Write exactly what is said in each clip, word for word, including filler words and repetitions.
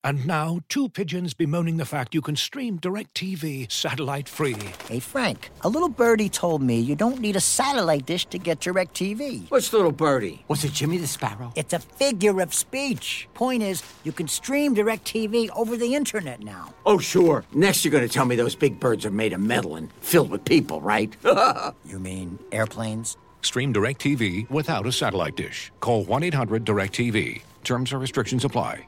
And now, two pigeons bemoaning the fact you can stream DirecTV satellite-free. Hey, Frank, a little birdie told me you don't need a satellite dish to get DirecTV. What's little birdie? Was it Jimmy the Sparrow? It's a figure of speech. Point is, you can stream DirecTV over the internet now. Oh, sure. Next you're going to tell me those big birds are made of metal and filled with people, right? You mean airplanes? Stream DirecTV without a satellite dish. Call one eight hundred direct T V. Terms and restrictions apply.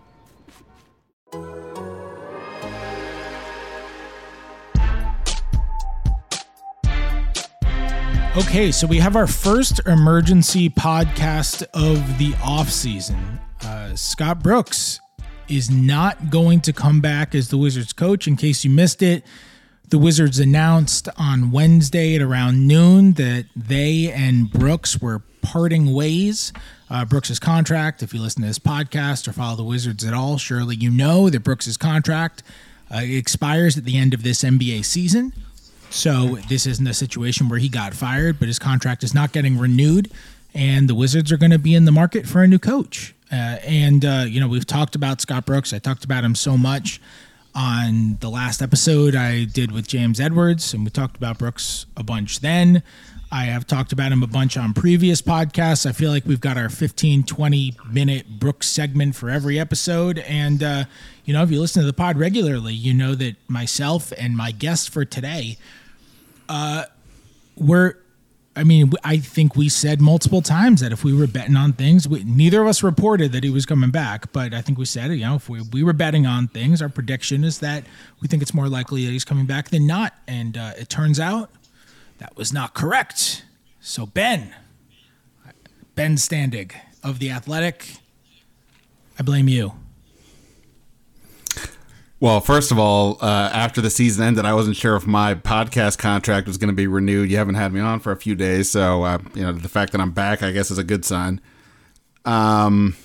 Okay, so we have our first emergency podcast of the offseason. Uh, Scott Brooks is not going to come back as the Wizards coach. In case you missed it, the Wizards announced on Wednesday at around noon that they and Brooks were parting ways. Uh, Brooks' contract, if you listen to this podcast or follow the Wizards at all, surely you know that Brooks' contract uh, expires at the end of this N B A season. So this isn't a situation where he got fired, but his contract is not getting renewed, and the Wizards are going to be in the market for a new coach. Uh, and, uh, you know, we've talked about Scott Brooks. I talked about him so much on the last episode I did with James Edwards, and we talked about Brooks a bunch then. I have talked about him a bunch on previous podcasts. I feel like we've got our fifteen, twenty minute Brooks segment for every episode. And, uh, you know, if you listen to the pod regularly, you know that myself and my guest for today, uh, we're, I mean, I think we said multiple times that if we were betting on things, we, neither of us reported that he was coming back, but I think we said, you know, if we, we were betting on things, our prediction is that we think it's more likely that he's coming back than not. And uh, it turns out that was not correct. So Ben, Ben Standig of The Athletic, I blame you. Well, first of all, uh, after the season ended, I wasn't sure if my podcast contract was going to be renewed. You haven't had me on for a few days, so uh, you know the fact that I'm back, I guess, is a good sign. Um,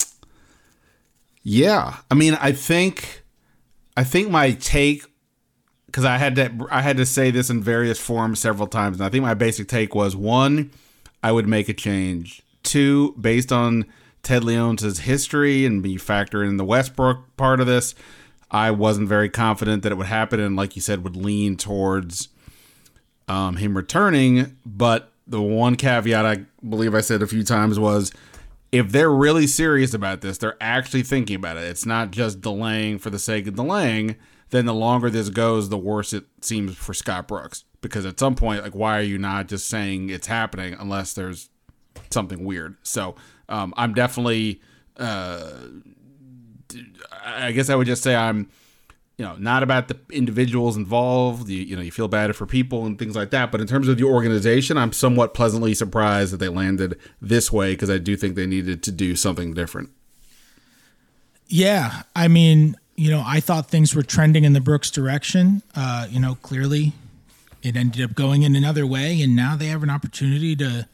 yeah, I mean, I think, I think my take, because I had to, I had to say this in various forms several times, and I think my basic take was one, I would make a change. Two, based on Ted Leonsis' history and me factor in the Westbrook part of this, I wasn't very confident that it would happen, and like you said, would lean towards um, him returning. But the one caveat I believe I said a few times was, if they're really serious about this, they're actually thinking about it. It's not just delaying for the sake of delaying. Then the longer this goes, the worse it seems for Scott Brooks. Because at some point, like, why are you not just saying it's happening unless there's something weird? So um, I'm definitely... Uh, I guess I would just say I'm, you know, not about the individuals involved. You, you know, you feel bad for people and things like that. But in terms of the organization, I'm somewhat pleasantly surprised that they landed this way, because I do think they needed to do something different. Yeah, I mean, you know, I thought things were trending in the Brooks direction. Uh, you know, clearly it ended up going in another way, and now they have an opportunity to.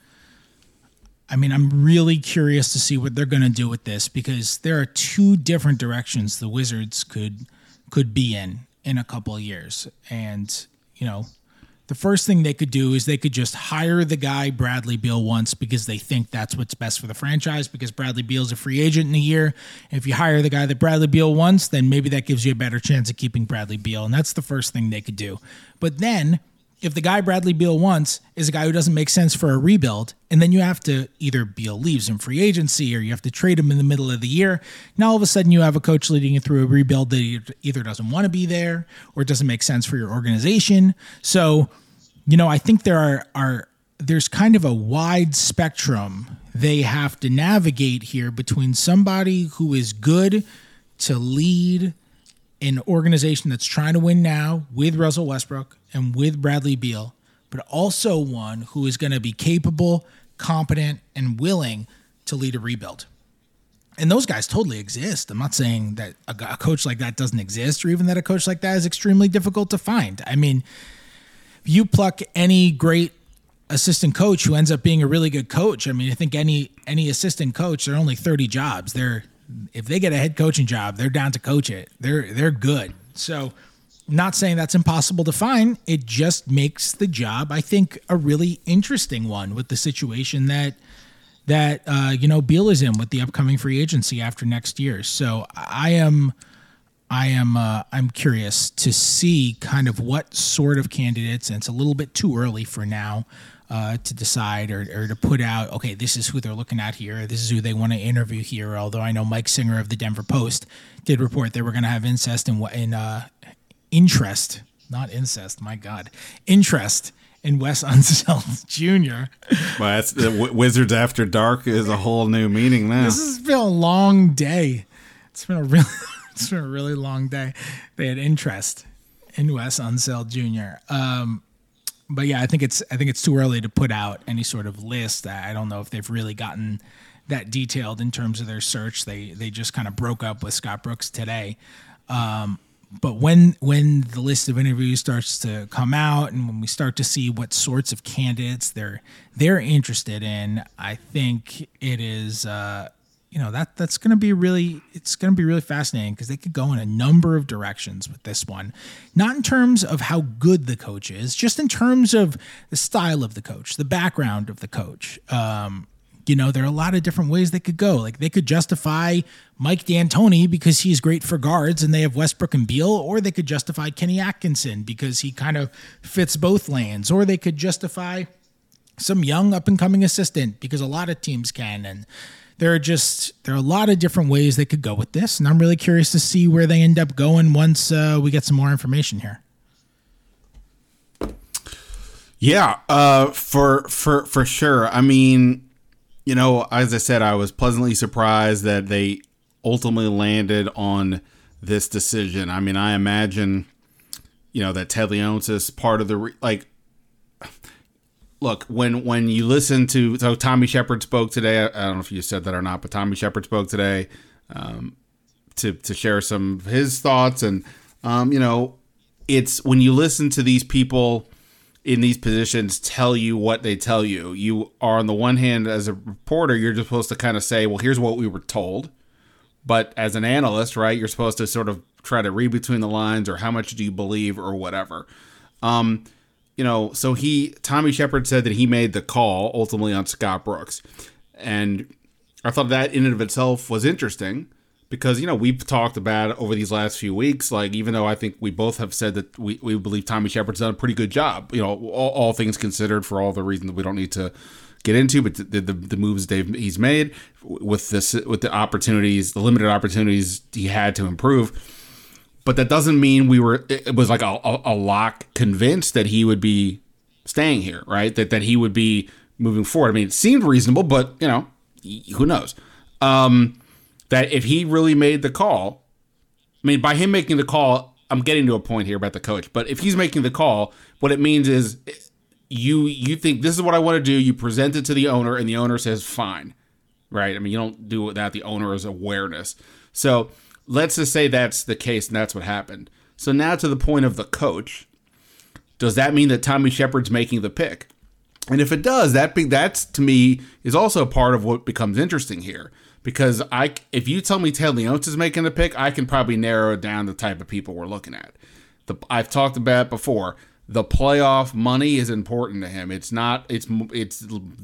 I mean, I'm really curious to see what they're going to do with this, because there are two different directions the Wizards could could be in in a couple of years. And, you know, the first thing they could do is they could just hire the guy Bradley Beal wants, because they think that's what's best for the franchise, because Bradley Beal's a free agent in a year. If you hire the guy that Bradley Beal wants, then maybe that gives you a better chance of keeping Bradley Beal. And that's the first thing they could do. But then, if the guy Bradley Beal wants is a guy who doesn't make sense for a rebuild, and then you have to either Beal leaves in free agency or you have to trade him in the middle of the year, now all of a sudden you have a coach leading you through a rebuild that either doesn't want to be there or doesn't make sense for your organization. So, you know, I think there are, are there's kind of a wide spectrum they have to navigate here between somebody who is good to lead an organization that's trying to win now with Russell Westbrook and with Bradley Beal, but also one who is going to be capable, competent, and willing to lead a rebuild. And those guys totally exist. I'm not saying that a, a coach like that doesn't exist, or even that a coach like that is extremely difficult to find. I mean, if you pluck any great assistant coach who ends up being a really good coach, I mean, I think any any assistant coach, there are only thirty jobs. They're if they get a head coaching job, they're down to coach it. They're they're good. So, not saying that's impossible to find. It just makes the job, I think, a really interesting one with the situation that that uh, you know Beal is in with the upcoming free agency after next year. So I am I am uh, I'm curious to see kind of what sort of candidates, and it's a little bit too early for now uh, to decide or, or to put out, okay, this is who they're looking at here. This is who they want to interview here. Although I know Mike Singer of the Denver Post did report they were going to have incest in, in uh, interest, not incest, my God, interest in Wes Unseld Junior Well, that's the w- Wizards After Dark is a whole new meaning now. This has been a long day. It's been a really, it's been a really long day. They had interest in Wes Unseld Junior Um, but yeah, I think it's I think it's too early to put out any sort of list. I don't know if they've really gotten that detailed in terms of their search. They they just kind of broke up with Scott Brooks today. Um, But when when the list of interviews starts to come out, and when we start to see what sorts of candidates they're they're interested in, I think it is uh, you know that that's going to be really it's going to be really fascinating, because they could go in a number of directions with this one. Not in terms of how good the coach is, just in terms of the style of the coach, the background of the coach. Um, You know, there are a lot of different ways they could go. Like, they could justify Mike D'Antoni because he's great for guards and they have Westbrook and Beal, or they could justify Kenny Atkinson because he kind of fits both lanes, or they could justify some young up-and-coming assistant because a lot of teams can. And there are just there are a lot of different ways they could go with this, and I'm really curious to see where they end up going once uh, we get some more information here. Yeah, uh, for for for sure. I mean, you know, as I said, I was pleasantly surprised that they ultimately landed on this decision. I mean, I imagine, you know, that Ted Leonsis part of the re- like. Look, when when you listen to so Tommy Shepard spoke today. I, I don't know if you said that or not, but Tommy Shepard spoke today um, to to share some of his thoughts, and um, you know, it's when you listen to these people in these positions tell you what they tell you. You are, on the one hand, as a reporter, you're just supposed to kind of say, well, here's what we were told. But as an analyst, right, you're supposed to sort of try to read between the lines, or how much do you believe, or whatever. Um, you know, so he, Tommy Shepard said that he made the call ultimately on Scott Brooks. And I thought that in and of itself was interesting, because, you know, we've talked about over these last few weeks, like, even though I think we both have said that we, we believe Tommy Shepard's done a pretty good job, you know, all, all things considered, for all the reasons that we don't need to get into, but the the, the moves they've he's made with this, with the opportunities, the limited opportunities he had to improve. But that doesn't mean we were, it was like a, a, a lock convinced that he would be staying here, right? That, that he would be moving forward. I mean, it seemed reasonable, but, you know, who knows? Um, that if he really made the call, I mean, by him making the call, I'm getting to a point here about the coach, but if he's making the call, what it means is you you think this is what I want to do, you present it to the owner, and the owner says, fine, right? I mean, you don't do it without the owner's awareness. So let's just say that's the case, and that's what happened. So now to the point of the coach, does that mean that Tommy Shepard's making the pick? And if it does, that be, that's, to me, is also part of what becomes interesting here. Because I, if you tell me Ted Leonsis is making the pick, I can probably narrow down the type of people we're looking at. The, I've talked about it before. The playoff money is important to him. It's not. It's it's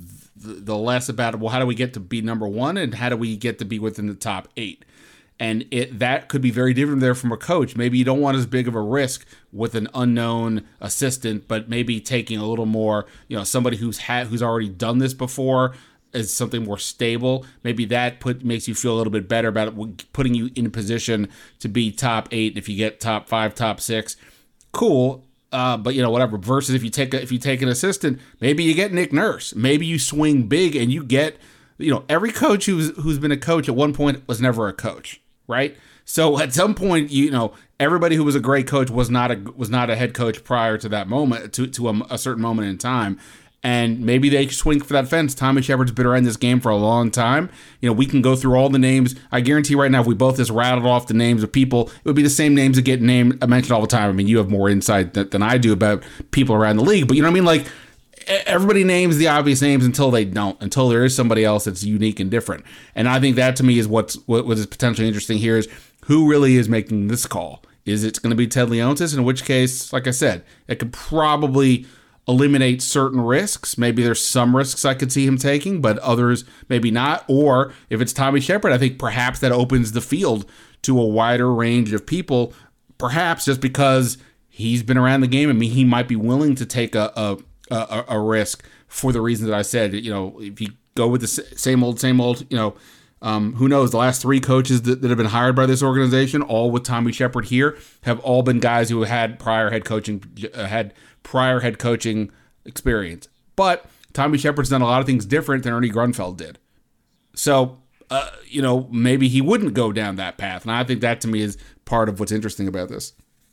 the less about, well, how do we get to be number one, and how do we get to be within the top eight? And it that could be very different there from a coach. Maybe you don't want as big of a risk with an unknown assistant, but maybe taking a little more, you know, somebody who's had who's already done this before, as something more stable. Maybe that put makes you feel a little bit better about it, putting you in a position to be top eight. And if you get top five, top six, cool. Uh, but you know, whatever. Versus if you take a, if you take an assistant, maybe you get Nick Nurse. Maybe you swing big and you get, you know, every coach who's who's been a coach at one point was never a coach, right? So at some point, you know, everybody who was a great coach was not a was not a head coach prior to that moment, to to a, a certain moment in time. And maybe they swing for that fence. Tommy Shepard's been around this game for a long time. You know, we can go through all the names. I guarantee right now, if we both just rattled off the names of people, it would be the same names that get named, mentioned all the time. I mean, you have more insight than, than I do about people around the league. But you know what I mean? Like, everybody names the obvious names until they don't, until there is somebody else that's unique and different. And I think that, to me, is what's what, what is potentially interesting here, is who really is making this call. Is it going to be Ted Leonsis? In which case, like I said, it could probably eliminate certain risks. Maybe there's some risks I could see him taking, but others maybe not. Or if it's Tommy Shepard, I think perhaps that opens the field to a wider range of people, perhaps just because he's been around the game. I mean, he might be willing to take a a, a, a risk for the reasons that I said. You know, if you go with the same old, same old, you know, um, who knows? The last three coaches that, that have been hired by this organization, all with Tommy Shepard here, have all been guys who had prior head coaching, uh, had prior head coaching experience. But Tommy Shepard's done a lot of things different than Ernie Grunfeld did. So, uh, you know, maybe he wouldn't go down that path. And I think that to me is part of what's interesting about this.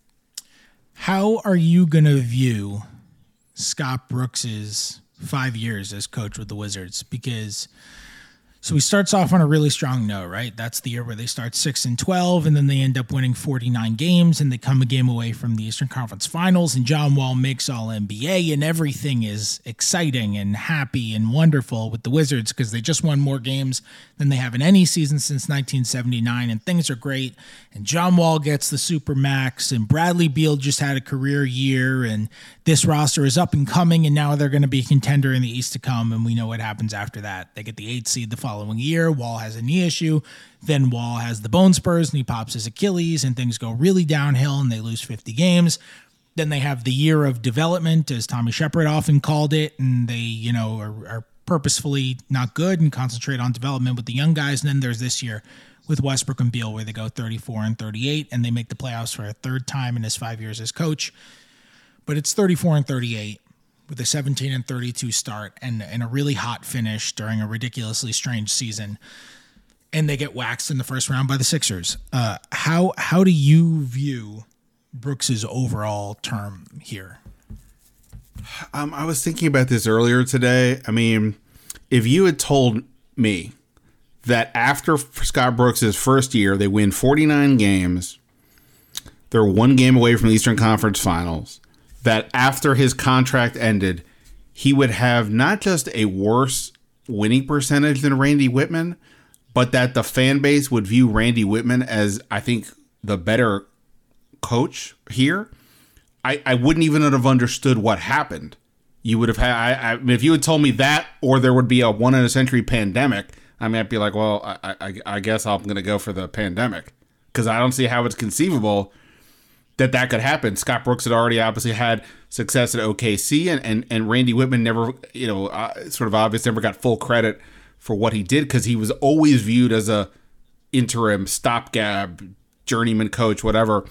How are you going to view Scott Brooks's five years as coach with the Wizards? Because so he starts off on a really strong note, right? That's the year where they start six and twelve, and then they end up winning forty-nine games, and they come a game away from the Eastern Conference Finals, and John Wall makes All N B A, and everything is exciting and happy and wonderful with the Wizards because they just won more games than they have in any season since nineteen seventy-nine, and things are great. And John Wall gets the Supermax, and Bradley Beal just had a career year, and this roster is up and coming, and now they're going to be a contender in the East to come, and we know what happens after that. They get the eighth seed the following year. Wall has a knee issue. Then Wall has the bone spurs, and he pops his Achilles, and things go really downhill, and they lose fifty games. Then they have the year of development, as Tommy Shepard often called it, and they, you know, are, are purposefully not good and concentrate on development with the young guys. And then there's this year with Westbrook and Beal where they go thirty-four and thirty-eight, and they make the playoffs for a third time in his five years as coach. But it's thirty-four and thirty-eight with a seventeen and thirty-two start and, and a really hot finish during a ridiculously strange season. And they get waxed in the first round by the Sixers. Uh, how how do you view Brooks's overall term here? Um, I was thinking about this earlier today. I mean, if you had told me that after Scott Brooks's first year, they win forty-nine games, they're one game away from the Eastern Conference Finals, that after his contract ended, he would have not just a worse winning percentage than Randy Whitman, but that the fan base would view Randy Whitman as, I think, the better coach here, I, I wouldn't even have understood what happened. You would have had, I, I mean, if you had told me that, or there would be a one in a century pandemic, I mean, I'd be like, well, I, I, I guess I'm going to go for the pandemic, because I don't see how it's conceivable that that could happen. Scott Brooks had already obviously had success at O K C, and, and, and Randy Whitman never, you know, uh, sort of obviously never got full credit for what he did, because he was always viewed as a interim stopgap journeyman coach, whatever.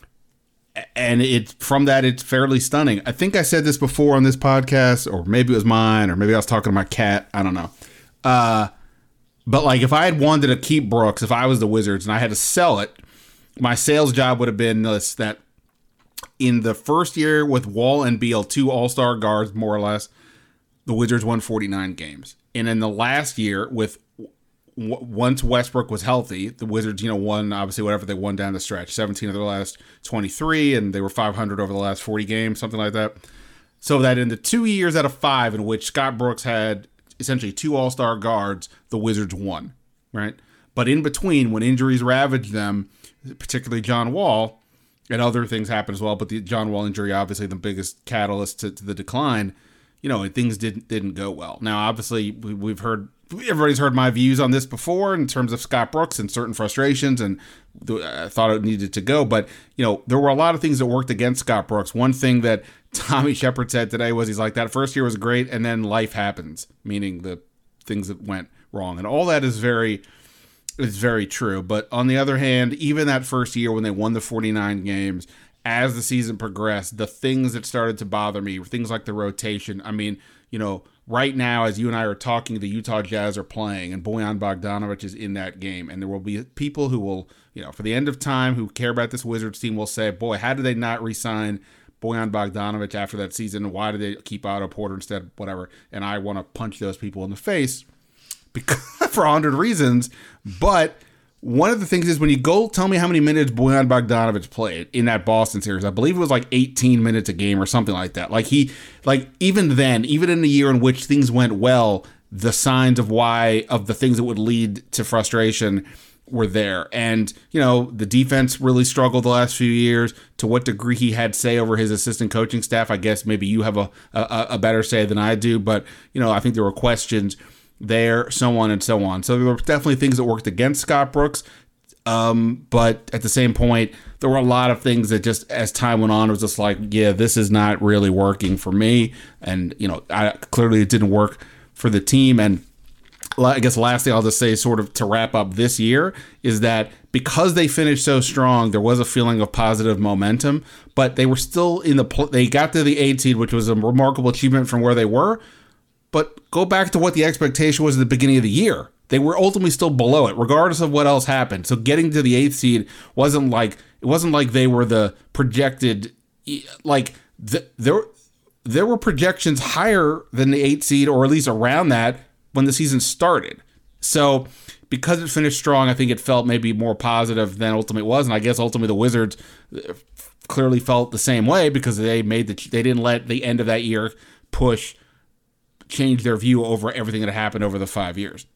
And it from that, it's fairly stunning. I think I said this before on this podcast, or maybe it was mine, or maybe I was talking to my cat. I don't know. Uh, but like, if I had wanted to keep Brooks, if I was the Wizards and I had to sell it, my sales job would have been this: that in the first year with Wall and Beal, two all-star guards, more or less, the Wizards won forty-nine games. And in the last year, with w- once Westbrook was healthy, the Wizards, you know, won obviously whatever they won down the stretch, seventeen of their last twenty-three, and they were five hundred over the last forty games, something like that. So that in the two years out of five in which Scott Brooks had essentially two all-star guards, the Wizards won, right? But in between, when injuries ravaged them, particularly John Wall, and other things happened as well, but the John Wall injury, obviously the biggest catalyst to, to the decline, you know, things didn't didn't go well. Now, obviously, we, we've heard, everybody's heard my views on this before in terms of Scott Brooks and certain frustrations, and I thought it needed to go. But, you know, there were a lot of things that worked against Scott Brooks. One thing that Tommy Shepard said today was, he's like, that first year was great, and then life happens, meaning the things that went wrong. And all that is very, is very true. But on the other hand, even that first year when they won the forty-nine games, as the season progressed, the things that started to bother me were things like the rotation. I mean, you know, right now, as you and I are talking, the Utah Jazz are playing, and Bojan Bogdanovic is in that game. And there will be people who will, you know, for the end of time, who care about this Wizards team will say, boy, how did they not re-sign Bojan Bogdanovic after that season? Why did they keep Otto Porter instead, whatever? And I want to punch those people in the face because for a hundred reasons. But one of the things is, when you go tell me how many minutes Bojan Bogdanovic played in that Boston series, I believe it was like eighteen minutes a game or something like that. Like he, like even then, even in the year in which things went well, the signs of why, of the things that would lead to frustration were there. And, you know, the defense really struggled the last few years. To what degree he had say over his assistant coaching staff, I guess maybe you have a, a, a better say than I do. But, you know, I think there were questions there, so on and so on. So there were definitely things that worked against Scott Brooks. Um, but at the same point, there were a lot of things that just as time went on, it was just like, yeah, this is not really working for me. And, you know, I, clearly it didn't work for the team. And I guess last thing I'll just say, sort of to wrap up this year, is that because they finished so strong, there was a feeling of positive momentum, but they were still in the, they got to the eight seed, which was a remarkable achievement from where they were. But go back to what the expectation was at the beginning of the year. They were ultimately still below it, regardless of what else happened. So getting to the eighth seed wasn't like it wasn't like they were the projected. Like the, there, there were projections higher than the eighth seed, or at least around that, when the season started. So because it finished strong, I think it felt maybe more positive than ultimately it was. And I guess ultimately the Wizards clearly felt the same way because they made the they didn't let the end of that year push change their view over everything that happened over the five years.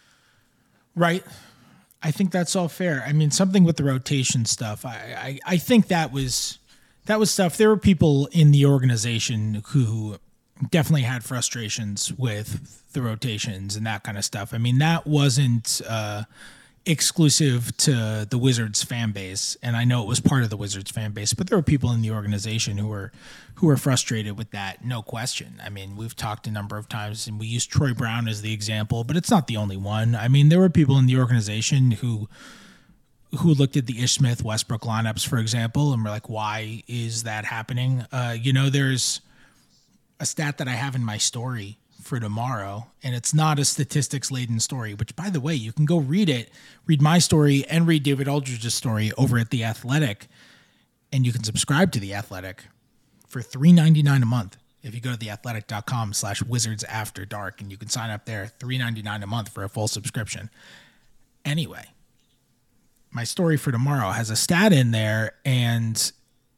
Right. I think that's all fair. I mean, something with the rotation stuff. I, I, I think that was that was stuff. There were people in the organization who definitely had frustrations with the rotations and that kind of stuff. I mean, that wasn't uh, exclusive to the Wizards fan base, and I know it was part of the Wizards fan base, but there were people in the organization who were who were frustrated with that, no question. I mean, we've talked a number of times, and we used Troy Brown as the example, but it's not the only one. I mean, there were people in the organization who who looked at the Ish Smith Westbrook lineups, for example, and were like, why is that happening? Uh, you know, there's a stat that I have in my story for tomorrow, and it's not a statistics-laden story, which, by the way, you can go read it, read my story, and read David Aldridge's story over at The Athletic, and you can subscribe to The Athletic for three ninety-nine a month. If you go to theathletic.com slash wizards after dark, and you can sign up there, three ninety-nine a month for a full subscription. Anyway, my story for tomorrow has a stat in there, and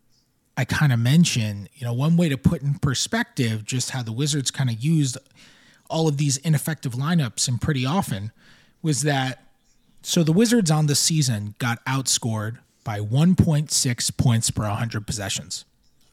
I kind of mention, you know, one way to put in perspective just how the Wizards kind of used all of these ineffective lineups and pretty often was that, so the Wizards on the season got outscored by one point six points per one hundred possessions.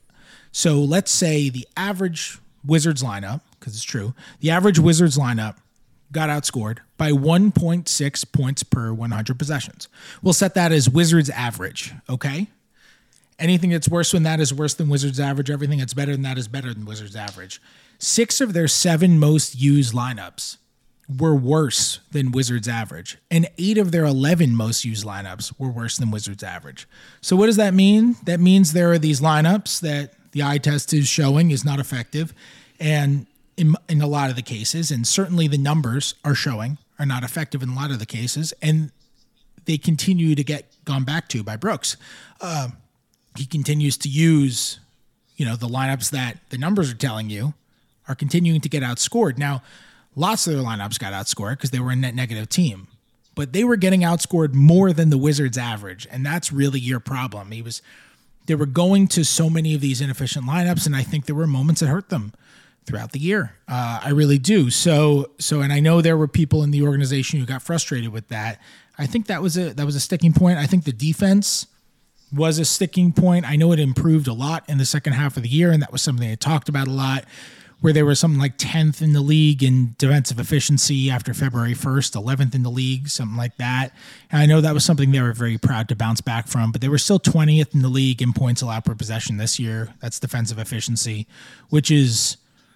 So let's say the average Wizards lineup, because it's true, the average Wizards lineup got outscored by one point six points per one hundred possessions. We'll set that as Wizards average, okay? Anything that's worse than that is worse than Wizards average. Everything that's better than that is better than Wizards average. Six of their seven most used lineups were worse than Wizards average, and eight of their eleven most used lineups were worse than Wizards average. So what does that mean? That means there are these lineups that the eye test is showing is not effective, and in, in a lot of the cases, and certainly the numbers are showing are not effective in a lot of the cases, and they continue to get gone back to by Brooks. Uh, he continues to use, you know, the lineups that the numbers are telling you are continuing to get outscored. Now, lots of their lineups got outscored because they were a net negative team, but they were getting outscored more than the Wizards average, and that's really your problem. He was, they were going to so many of these inefficient lineups, and I think there were moments that hurt them throughout the year. Uh, I really do. So, so, and I know there were people in the organization who got frustrated with that. I think that was a that was a sticking point. I think the defense was a sticking point. I know it improved a lot in the second half of the year, and that was something they talked about a lot, where they were something like tenth in the league in defensive efficiency after February first, eleventh in the league, something like that. And I know that was something they were very proud to bounce back from, but they were still twentieth in the league in points allowed per possession this year. That's defensive efficiency, which is,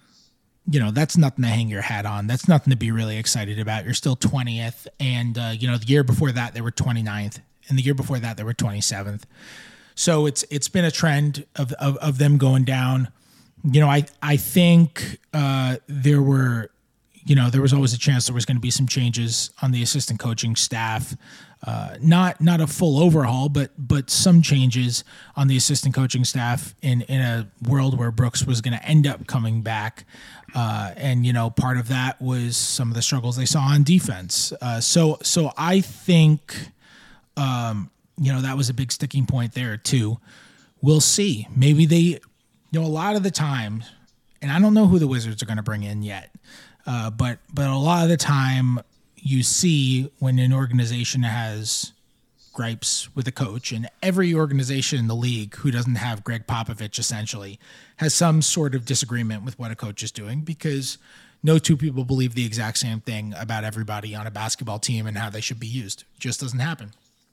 you know, that's nothing to hang your hat on. That's nothing to be really excited about. You're still twentieth. And, uh, you know, the year before that, they were twenty-ninth. And the year before that, they were twenty-seventh. So it's it's been a trend of, of, of them going down. You know, I I think uh, there were, you know, there was always a chance there was going to be some changes on the assistant coaching staff. Uh, not not a full overhaul, but but some changes on the assistant coaching staff in, in a world where Brooks was going to end up coming back. Uh, and, you know, part of that was some of the struggles they saw on defense. Uh, so so I think, um, you know, that was a big sticking point there, too. We'll see. Maybe they, you know, a lot of the time, and I don't know who the Wizards are going to bring in yet, uh, but but a lot of the time you see when an organization has gripes with a coach, and every organization in the league who doesn't have Greg Popovich essentially has some sort of disagreement with what a coach is doing, because no two people believe the exact same thing about everybody on a basketball team and how they should be used. It just doesn't happen.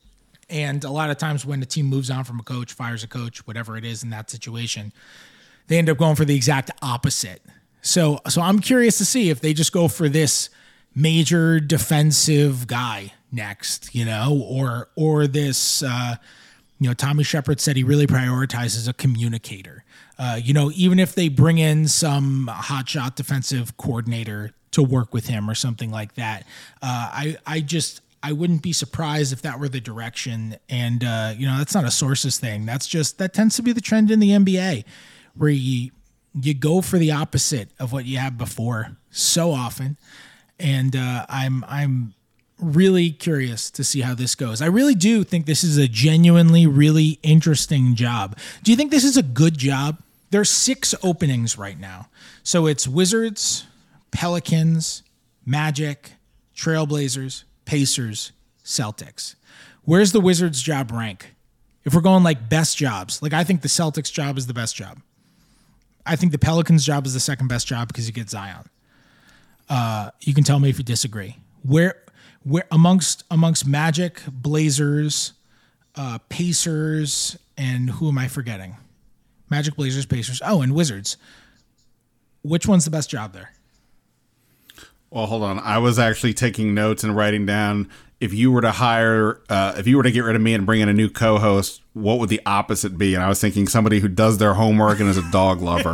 And a lot of times when a team moves on from a coach, fires a coach, whatever it is in that situation, they end up going for the exact opposite. So, so I'm curious to see if they just go for this major defensive guy next, you know, or or this, uh, you know, Tommy Shepard said he really prioritizes a communicator. Uh, you know, even if they bring in some hotshot defensive coordinator to work with him or something like that, uh, I I just I wouldn't be surprised if that were the direction. And uh, you know, that's not a sources thing. That's just that tends to be the trend in the N B A, where you you go for the opposite of what you had before so often. And uh, I'm I'm really curious to see how this goes. I really do think this is a genuinely really interesting job. Do you think this is a good job? There's six openings right now. So it's Wizards, Pelicans, Magic, Trailblazers, Pacers, Celtics. Where's the Wizards job rank? If we're going like best jobs, like I think the Celtics job is the best job. I think the Pelicans job is the second best job because you get Zion. Uh, you can tell me if you disagree. Where, where amongst amongst Magic, Blazers, uh, Pacers, and who am I forgetting? Magic, Blazers, Pacers. Oh, and Wizards. Which one's the best job there? Well, hold on. I was actually taking notes and writing down if you were to hire, uh, if you were to get rid of me and bring in a new co-host, what would the opposite be? And I was thinking somebody who does their homework and is a dog lover.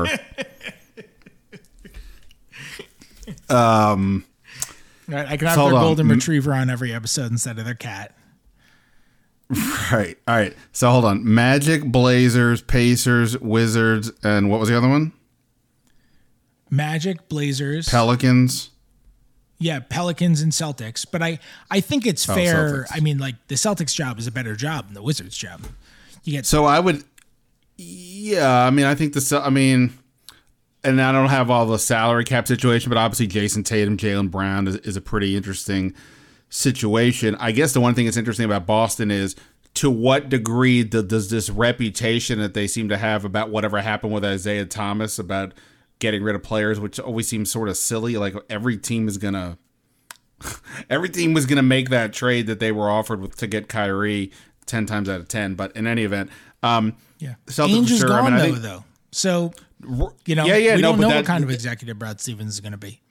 um, All right, I can have so their hold on. golden retriever on every episode instead of their cat. Right. All right. So hold on. Magic, Blazers, Pacers, Wizards, and what was the other one? Magic, Blazers, Pelicans. Yeah, Pelicans and Celtics. But I, I think it's Oh, fair. Celtics. I mean, like the Celtics job is a better job than the Wizards job. You get So I would, yeah. I mean, I think the. Cel- I mean, and I don't have all the salary cap situation, but obviously Jason Tatum, Jaylen Brown is, is a pretty interesting situation. I guess the one thing that's interesting about Boston is to what degree do, does this reputation that they seem to have about whatever happened with Isaiah Thomas about getting rid of players, which always seems sort of silly. Like every team is gonna, every team was gonna make that trade that they were offered with to get Kyrie ten times out of ten. But in any event, um, yeah. Celtics Ainge for is sure. gone I mean, I though, think, though. So you know, yeah, yeah, we no, don't but know that- what kind of executive Brad Stevens is going to be.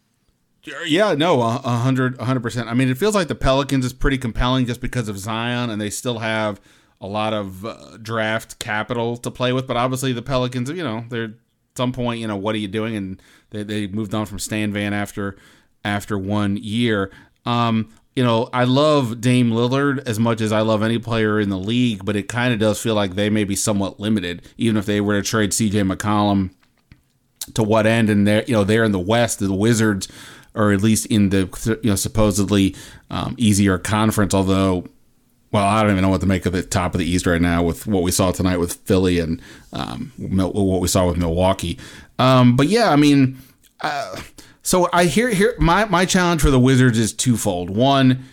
Yeah, no, a a hundred, a hundred percent. I mean, it feels like the Pelicans is pretty compelling just because of Zion, and they still have a lot of uh, draft capital to play with. But obviously, the Pelicans, you know, they're at some point, you know, what are you doing? And they, they moved on from Stan Van after after one year. Um, you know, I love Dame Lillard as much as I love any player in the league, but it kind of does feel like they may be somewhat limited, even if they were to trade C J McCollum. To what end? And they're, you know, they're in the West, the Wizards, or at least in the, you know, supposedly um, easier conference. Although, well, I don't even know what to make of the top of the East right now with what we saw tonight with Philly and um, what we saw with Milwaukee. Um, but yeah, I mean, uh, so I hear here my my challenge for the Wizards is twofold. One,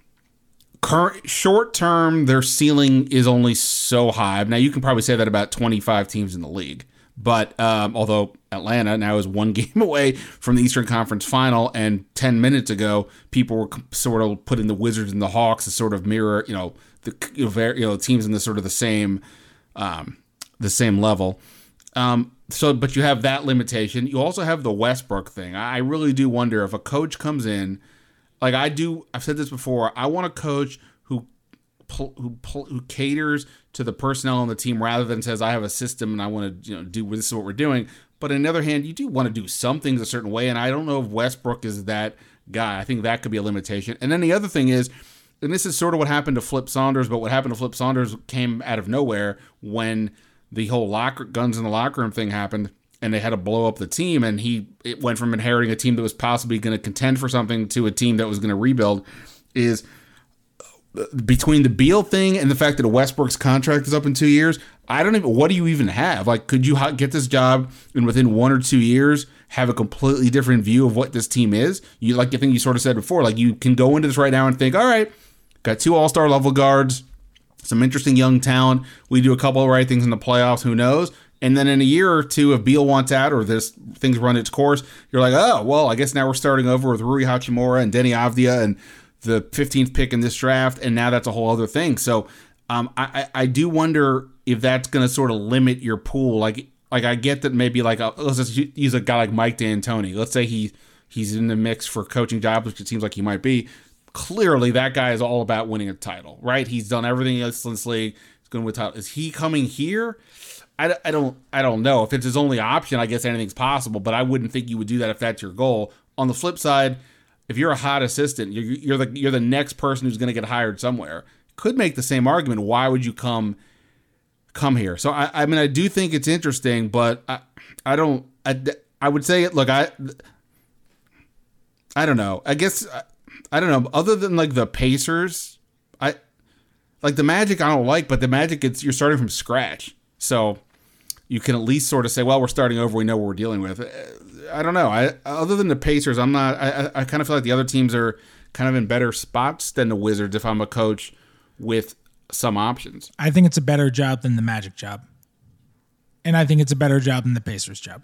current short term, their ceiling is only so high. Now you can probably say that about twenty-five teams in the league. But um, although Atlanta now is one game away from the Eastern Conference Final, and ten minutes ago, people were sort of putting the Wizards and the Hawks as sort of mirror, you know, the you know, very, you know teams in the sort of the same, um, the same level. Um, so, but you have that limitation. You also have the Westbrook thing. I really do wonder if a coach comes in, like I do. I've said this before. I want a coach who who who caters to the personnel on the team rather than says I have a system and I want to you know do this is what we're doing. But on the other hand, you do want to do some things a certain way, and I don't know if Westbrook is that guy. I think that could be a limitation. And then the other thing is, and this is sort of what happened to Flip Saunders, but what happened to Flip Saunders came out of nowhere when the whole locker guns in the locker room thing happened, and they had to blow up the team, and he it went from inheriting a team that was possibly going to contend for something to a team that was going to rebuild. Is between the Beal thing and the fact that Westbrook's contract is up in two years, I don't even, what do you even have? Like, could you get this job and within one or two years have a completely different view of what this team is? You like the thing you sort of said before, like you can go into this right now and think, all right, got two all-star level guards, some interesting young talent. We do a couple of right things in the playoffs, who knows? And then in a year or two, if Beal wants out or this things run its course, you're like, oh, well, I guess now we're starting over with Rui Hachimura and Denny Avdia and the fifteenth pick in this draft, and now that's a whole other thing. So um, I, I do wonder if that's going to sort of limit your pool. Like, like I get that maybe like a, let's just use a guy like Mike D'Antoni. Let's say he he's in the mix for coaching jobs, which it seems like he might be. Clearly, that guy is all about winning a title, right? He's done everything else in this league. He's going to win a title. Is he coming here? I, I don't I don't know. If it's his only option, I guess anything's possible, but I wouldn't think you would do that if that's your goal. On the flip side, if you're a hot assistant, you're, you're the you're the next person who's going to get hired somewhere. Could make the same argument. Why would you come come here? So I I mean I do think it's interesting, but I I don't I, I would say it. Look, I I don't know. I guess I, I don't know. Other than like the Pacers, I like the Magic. I don't like, but the Magic, it's you're starting from scratch, so you can at least sort of say, well, we're starting over. We know what we're dealing with. I don't know. I other than the Pacers, I'm not. I I kind of feel like the other teams are kind of in better spots than the Wizards if I'm a coach with some options. I think it's a better job than the Magic job, and I think it's a better job than the Pacers job.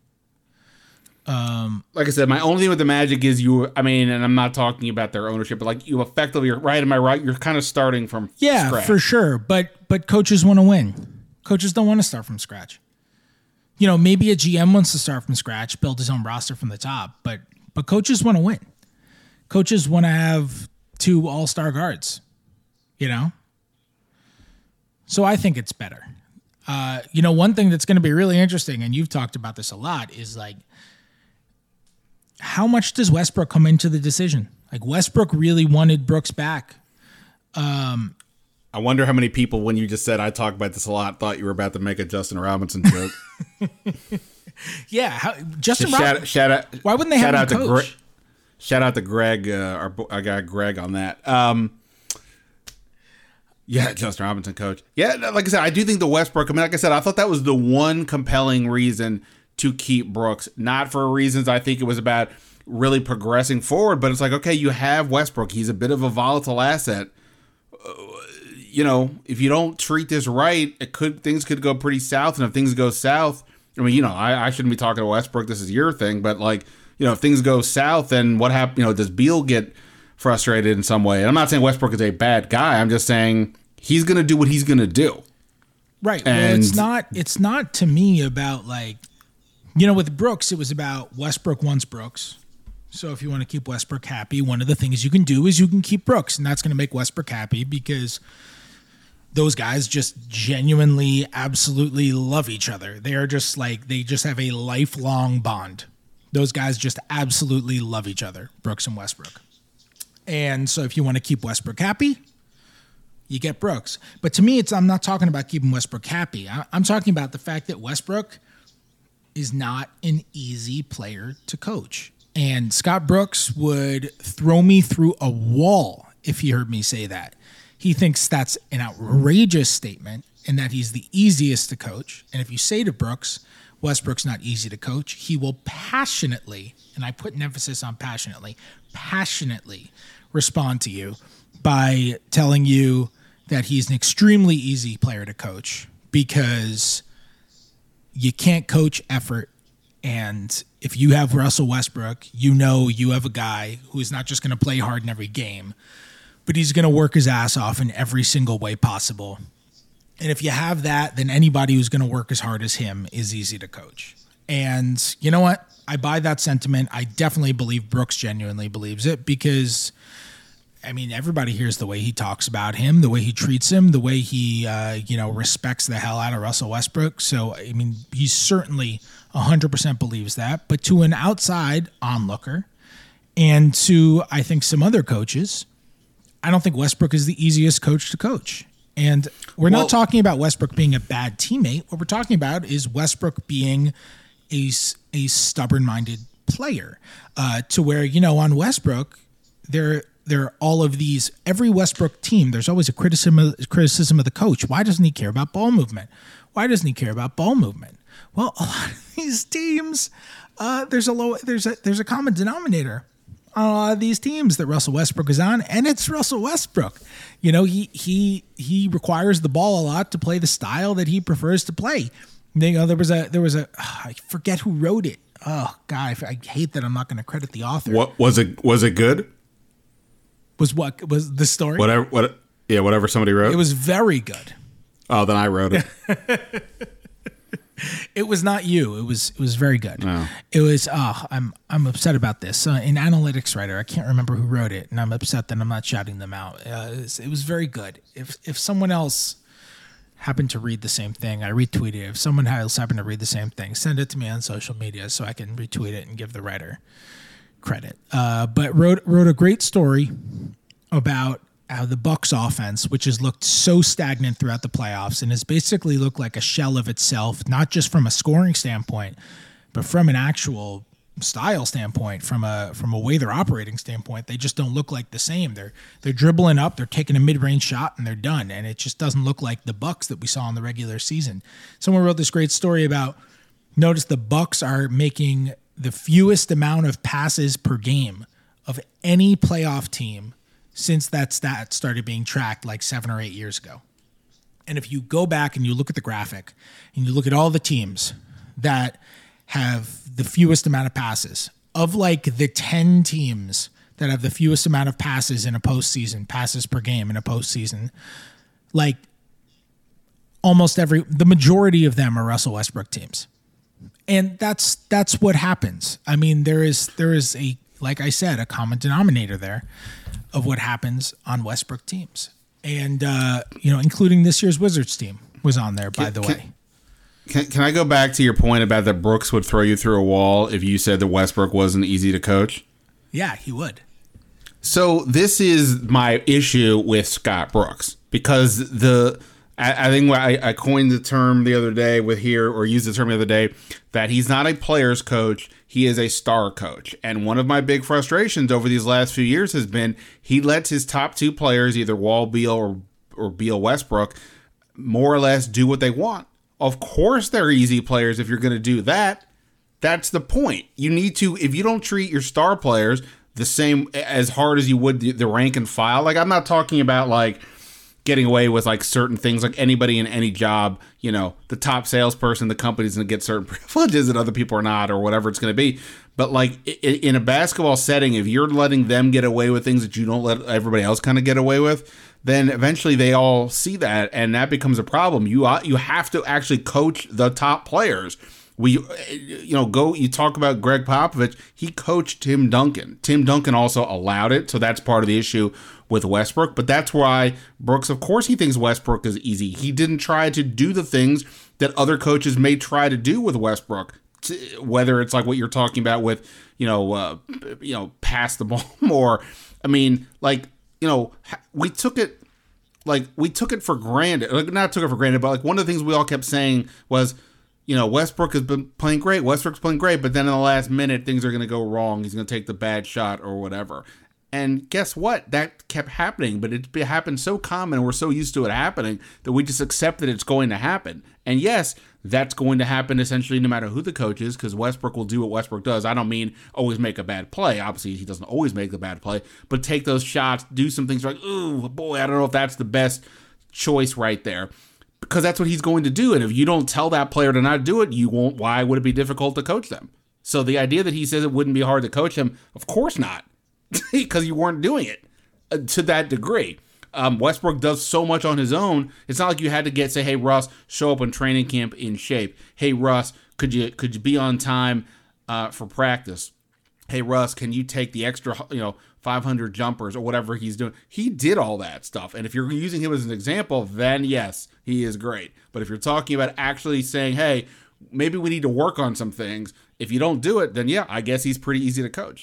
Um, like I said, my only thing with the Magic is you. I mean, and I'm not talking about their ownership, but like you effectively, you're right. Am I right? You're kind of starting from yeah, scratch. For sure. But but coaches want to win. Coaches don't want to start from scratch. You know, maybe a G M wants to start from scratch, build his own roster from the top, but but coaches want to win. Coaches want to have two all-star guards, you know? So I think it's better. Uh, you know, one thing that's going to be really interesting, and you've talked about this a lot, is like, how much does Westbrook come into the decision? Like, Westbrook really wanted Brooks back. Um, I wonder how many people, when you just said I talk about this a lot, thought you were about to make a Justin Robinson joke. yeah, how, Justin shout, Robinson. Shout out! Why wouldn't they shout have out him to coach? Gre- shout out to Greg, uh, our, our guy Greg, on that. Um, yeah, Justin Robinson coach. Yeah, like I said, I do think the Westbrook. I mean, like I said, I thought that was the one compelling reason to keep Brooks. Not for reasons I think it was about really progressing forward, but it's like, okay, you have Westbrook. He's a bit of a volatile asset. Uh, you know, if you don't treat this right, it could things could go pretty south. And if things go south, I mean, you know, I, I shouldn't be talking to Westbrook. This is your thing, but like, you know, if things go south, then what happens? You know, does Beal get frustrated in some way? And I'm not saying Westbrook is a bad guy. I'm just saying he's going to do what he's going to do. Right. And well, it's not. It's not to me about like, you know, with Brooks, it was about Westbrook wants Brooks. So if you want to keep Westbrook happy, one of the things you can do is you can keep Brooks, and that's going to make Westbrook happy because those guys just genuinely, absolutely love each other. They are just like, they just have a lifelong bond. Those guys just absolutely love each other, Brooks and Westbrook. And so if you want to keep Westbrook happy, you get Brooks. But to me, it's I'm not talking about keeping Westbrook happy. I'm talking about the fact that Westbrook is not an easy player to coach. And Scott Brooks would throw me through a wall if he heard me say that. He thinks that's an outrageous statement and that he's the easiest to coach. And if you say to Brooks, Westbrook's not easy to coach, he will passionately, and I put an emphasis on passionately, passionately respond to you by telling you that he's an extremely easy player to coach because you can't coach effort. And if you have Russell Westbrook, you know you have a guy who's not just going to play hard in every game, but he's going to work his ass off in every single way possible. And if you have that, then anybody who's going to work as hard as him is easy to coach. And you know what? I buy that sentiment. I definitely believe Brooks genuinely believes it because, I mean, everybody hears the way he talks about him, the way he treats him, the way he, uh, you know, respects the hell out of Russell Westbrook. So, I mean, he certainly one hundred percent believes that. But to an outside onlooker and to, I think, some other coaches, I don't think Westbrook is the easiest coach to coach. And we're well, not talking about Westbrook being a bad teammate. What we're talking about is Westbrook being a, a stubborn-minded player uh, to where, you know, on Westbrook, there, there are all of these, every Westbrook team, there's always a criticism of, criticism of the coach. Why doesn't he care about ball movement? Why doesn't he care about ball movement? Well, a lot of these teams, uh, there's a low, there's a, there's a common denominator on a lot of these teams that Russell Westbrook is on, and it's Russell Westbrook. You know, he he he requires the ball a lot to play the style that he prefers to play. You know, there was a there was a oh, I forget who wrote it. Oh God, I hate that I'm not going to credit the author. What was it? Was it good? Was what was the story? Whatever, what, yeah, whatever somebody wrote. It was very good. Oh, then I wrote it. It was not you. It was it was very good. No. It was. Oh, I'm I'm upset about this. Uh, an analytics writer, I can't remember who wrote it, and I'm upset that I'm not shouting them out. Uh, it, was, it was very good. If if someone else happened to read the same thing, I retweeted it. If someone else happened to read the same thing, send it to me on social media so I can retweet it and give the writer credit. Uh, but wrote wrote a great story about how the Bucs offense, which has looked so stagnant throughout the playoffs and has basically looked like a shell of itself, not just from a scoring standpoint, but from an actual style standpoint, from a from a way they're operating standpoint, they just don't look like the same. They're they're dribbling up, they're taking a mid-range shot, and they're done. And it just doesn't look like the Bucs that we saw in the regular season. Someone wrote this great story about, notice the Bucs are making the fewest amount of passes per game of any playoff team since that stat started being tracked like seven or eight years ago. And if you go back and you look at the graphic and you look at all the teams that have the fewest amount of passes, of like the ten teams that have the fewest amount of passes in a postseason, passes per game in a postseason, like almost every, the majority of them are Russell Westbrook teams. And that's, that's what happens. I mean, there is, there is a, like I said, a common denominator there of what happens on Westbrook teams. And, uh, you know, including this year's Wizards team was on there, by can, the can, way. Can, can I go back to your point about that Brooks would throw you through a wall if you said that Westbrook wasn't easy to coach? Yeah, he would. So this is my issue with Scott Brooks, because the I, I think I, I coined the term the other day with here, or used the term the other day, that he's not a player's coach. He is a star coach. And one of my big frustrations over these last few years has been he lets his top two players, either Wall Beal or, or Beal Westbrook, more or less do what they want. Of course they're easy players if you're going to do that. That's the point. You need to, if you don't treat your star players the same as hard as you would the, the rank and file, like I'm not talking about like getting away with like certain things, like anybody in any job, you know, the top salesperson, the company's going to get certain privileges and other people are not, or whatever it's going to be. But like in a basketball setting, if you're letting them get away with things that you don't let everybody else kind of get away with, then eventually they all see that, and that becomes a problem. You you have to actually coach the top players. We, you know, go, you talk about Greg Popovich, he coached Tim Duncan. Tim Duncan also allowed it, so that's part of the issue with Westbrook. But that's why Brooks, of course, he thinks Westbrook is easy. He didn't try to do the things that other coaches may try to do with Westbrook, whether it's like what you're talking about with, you know, uh, you know, pass the ball more. I mean, like, you know, we took it, like, we took it for granted. Like, not took it for granted, but like one of the things we all kept saying was, you know, Westbrook has been playing great. Westbrook's playing great, but then in the last minute, things are going to go wrong. He's going to take the bad shot or whatever. And guess what? That kept happening, but it happened so common, and we're so used to it happening that we just accept that it's going to happen. And yes, that's going to happen essentially no matter who the coach is, because Westbrook will do what Westbrook does. I don't mean always make a bad play. Obviously, he doesn't always make the bad play, but take those shots, do some things like, ooh, boy, I don't know if that's the best choice right there. Because that's what he's going to do. And if you don't tell that player to not do it, you won't. Why would it be difficult to coach them? So the idea that he says it wouldn't be hard to coach them, of course not. Because you weren't doing it uh, to that degree. Um, Westbrook does so much on his own. It's not like you had to get, say, hey, Russ, show up on training camp in shape. Hey, Russ, could you could you be on time uh, for practice? Hey, Russ, can you take the extra, you know, five hundred jumpers or whatever he's doing? He did all that stuff. And if you're using him as an example, then yes, he is great. But if you're talking about actually saying, hey, maybe we need to work on some things, if you don't do it, then yeah, I guess he's pretty easy to coach.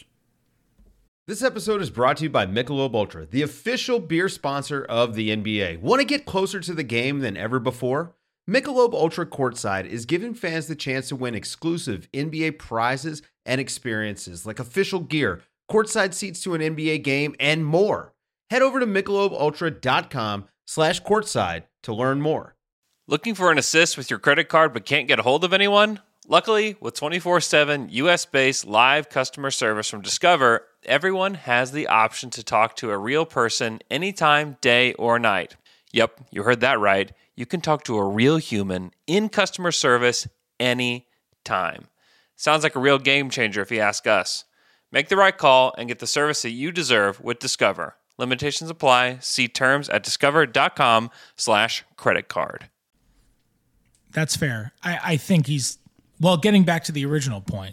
This episode is brought to you by Michelob Ultra, the official beer sponsor of the N B A. Want to get closer to the game than ever before? Michelob Ultra Courtside is giving fans the chance to win exclusive N B A prizes and experiences like official gear, courtside seats to an N B A game, and more. Head over to michelobultra.com slash courtside to learn more. Looking for an assist with your credit card but can't get a hold of anyone? Luckily, with twenty-four seven U S-based live customer service from Discover, everyone has the option to talk to a real person anytime, day or night. Yep, you heard that right. You can talk to a real human in customer service anytime. Sounds like a real game changer if you ask us. Make the right call and get the service that you deserve with Discover. Limitations apply. See terms at discover.com slash credit card. That's fair. I, I think he's, well, getting back to the original point,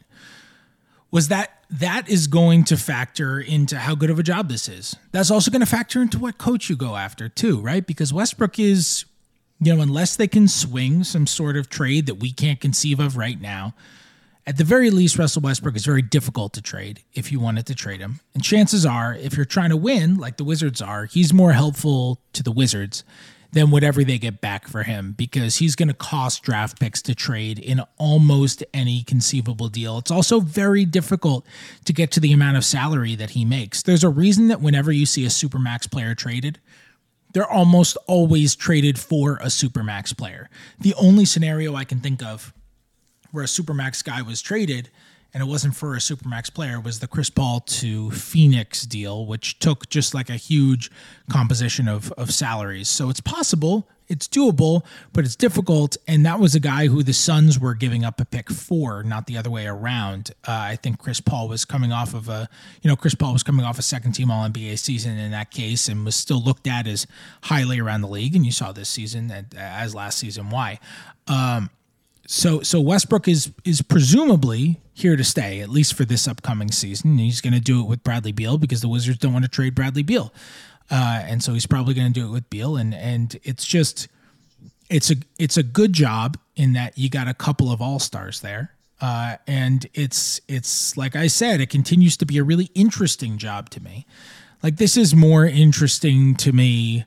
was that that is going to factor into how good of a job this is. That's also going to factor into what coach you go after too, right? Because Westbrook is, you know, unless they can swing some sort of trade that we can't conceive of right now, at the very least, Russell Westbrook is very difficult to trade if you wanted to trade him. And chances are, if you're trying to win, like the Wizards are, he's more helpful to the Wizards than whatever they get back for him, because he's going to cost draft picks to trade in almost any conceivable deal. It's also very difficult to get to the amount of salary that he makes. There's a reason that whenever you see a Supermax player traded, they're almost always traded for a Supermax player. The only scenario I can think of where a Supermax guy was traded and it wasn't for a Supermax player was the Chris Paul to Phoenix deal, which took just like a huge composition of, of salaries. So it's possible, it's doable, but it's difficult. And that was a guy who the Suns were giving up a pick for, not the other way around. Uh, I think Chris Paul was coming off of a, you know, Chris Paul was coming off a second team All N B A season in that case and was still looked at as highly around the league. And you saw this season, as last season, why. Um, So so Westbrook is is presumably here to stay, at least for this upcoming season. He's going to do it with Bradley Beal because the Wizards don't want to trade Bradley Beal. Uh, and so he's probably going to do it with Beal. And and it's just, it's a it's a good job in that you got a couple of all-stars there. Uh, and it's it's like I said, it continues to be a really interesting job to me. Like, this is more interesting to me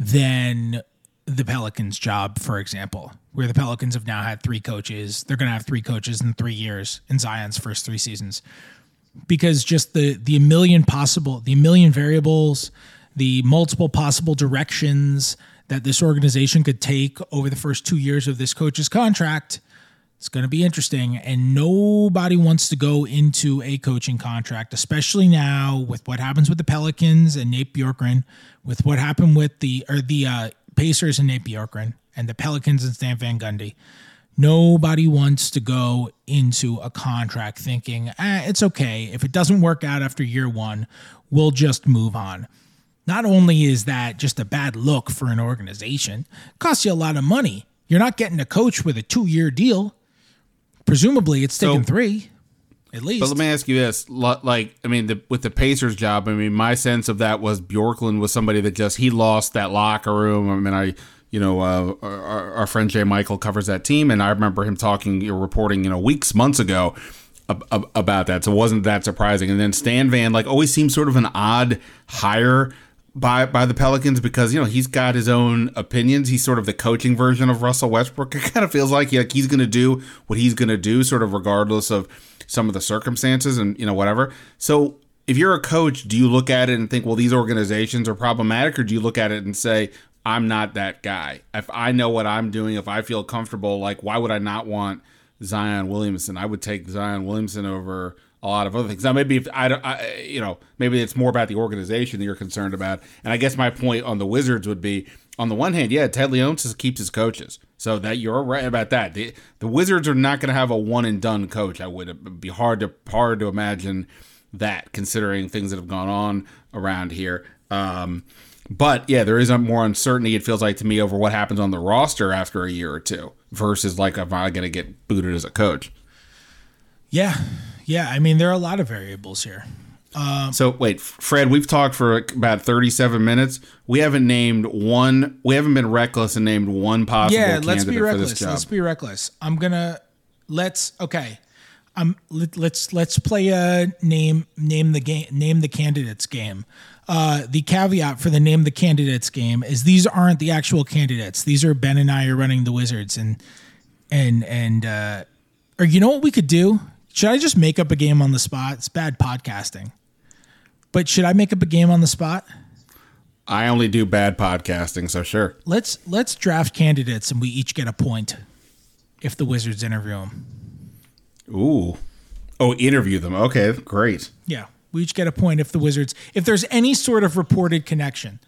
than the Pelicans job, for example, where the Pelicans have now had three coaches. They're going to have three coaches in three years in Zion's first three seasons, because just the the million possible, the million variables, the multiple possible directions that this organization could take over the first two years of this coach's contract, it's going to be interesting. And nobody wants to go into a coaching contract, especially now with what happens with the Pelicans and Nate Bjorkgren, with what happened with the or the uh, Pacers and Nate Bjorkgren, and the Pelicans and Stan Van Gundy. Nobody wants to go into a contract thinking, eh, it's okay. If it doesn't work out after year one, we'll just move on. Not only is that just a bad look for an organization, it costs you a lot of money. You're not getting a coach with a two-year deal. Presumably, it's taking so, three, at least. But let me ask you this. Like, I mean, the, with the Pacers job, I mean, my sense of that was Bjorkgren was somebody that just, he lost that locker room. I mean, I... You know, uh, our, our friend Jay Michael covers that team, and I remember him talking, you know, reporting, you know, weeks, months ago ab- ab- about that. So it wasn't that surprising. And then Stan Van, like, always seems sort of an odd hire by by the Pelicans because, you know, he's got his own opinions. He's sort of the coaching version of Russell Westbrook. It kind of feels like, like he's going to do what he's going to do, sort of regardless of some of the circumstances and, you know, whatever. So if you're a coach, do you look at it and think, well, these organizations are problematic, or do you look at it and say, I'm not that guy? If I know what I'm doing, if I feel comfortable, like, why would I not want Zion Williamson? I would take Zion Williamson over a lot of other things. Now, maybe if I, I, you know, maybe it's more about the organization that you're concerned about. And I guess my point on the Wizards would be, on the one hand, yeah, Ted Leonsis keeps his coaches, so that you're right about that. The, the Wizards are not going to have a one and done coach. I would it'd be hard to hard to imagine that, considering things that have gone on around here. Um, But, yeah, there is more uncertainty, it feels like to me, over what happens on the roster after a year or two versus, like, am I going to get booted as a coach? Yeah. Yeah. I mean, there are a lot of variables here. Um, so, wait, Fred, we've talked for about thirty-seven minutes. We haven't named one. We haven't been reckless and named one possible yeah, candidate let's be reckless. for this job. Let's be reckless. I'm going to let's okay. Um, let, let's let's play a name name the game name the candidates game. Uh, the caveat for the name the candidates game is these aren't the actual candidates. These are Ben and I are running the Wizards, and and and uh, or you know what we could do? Should I just make up a game on the spot? It's bad podcasting, but should I make up a game on the spot? I only do bad podcasting, so sure. Let's let's draft candidates, and we each get a point if the Wizards interview them. Ooh, oh, interview them. Okay, great. Yeah. We each get a point if the Wizards, if there's any sort of reported connection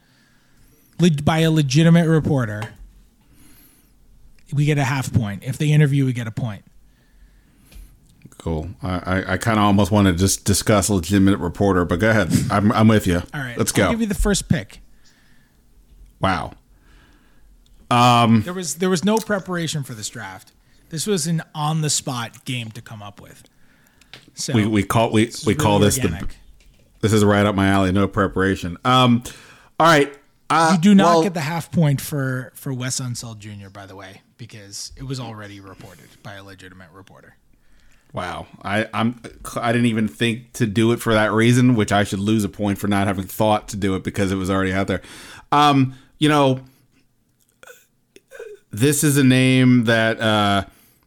le- by a legitimate reporter, we get a half point. If they interview, we get a point. Cool. I, I, I kind of almost want to just discuss legitimate reporter, but go ahead. I'm I'm with you. All right, let's go. I'll give you the first pick. Wow. Um, there was there was no preparation for this draft. This was an on the spot game to come up with. So we we call we we really call this organic. the this is right up my alley. No preparation. Um, all right. Uh, You do not well, get the half point for, for Wes Unseld Junior, by the way, because it was already reported by a legitimate reporter. Wow, I I'm I didn't even think to do it for that reason, which I should lose a point for not having thought to do it because it was already out there. Um, you know, this is a name that uh,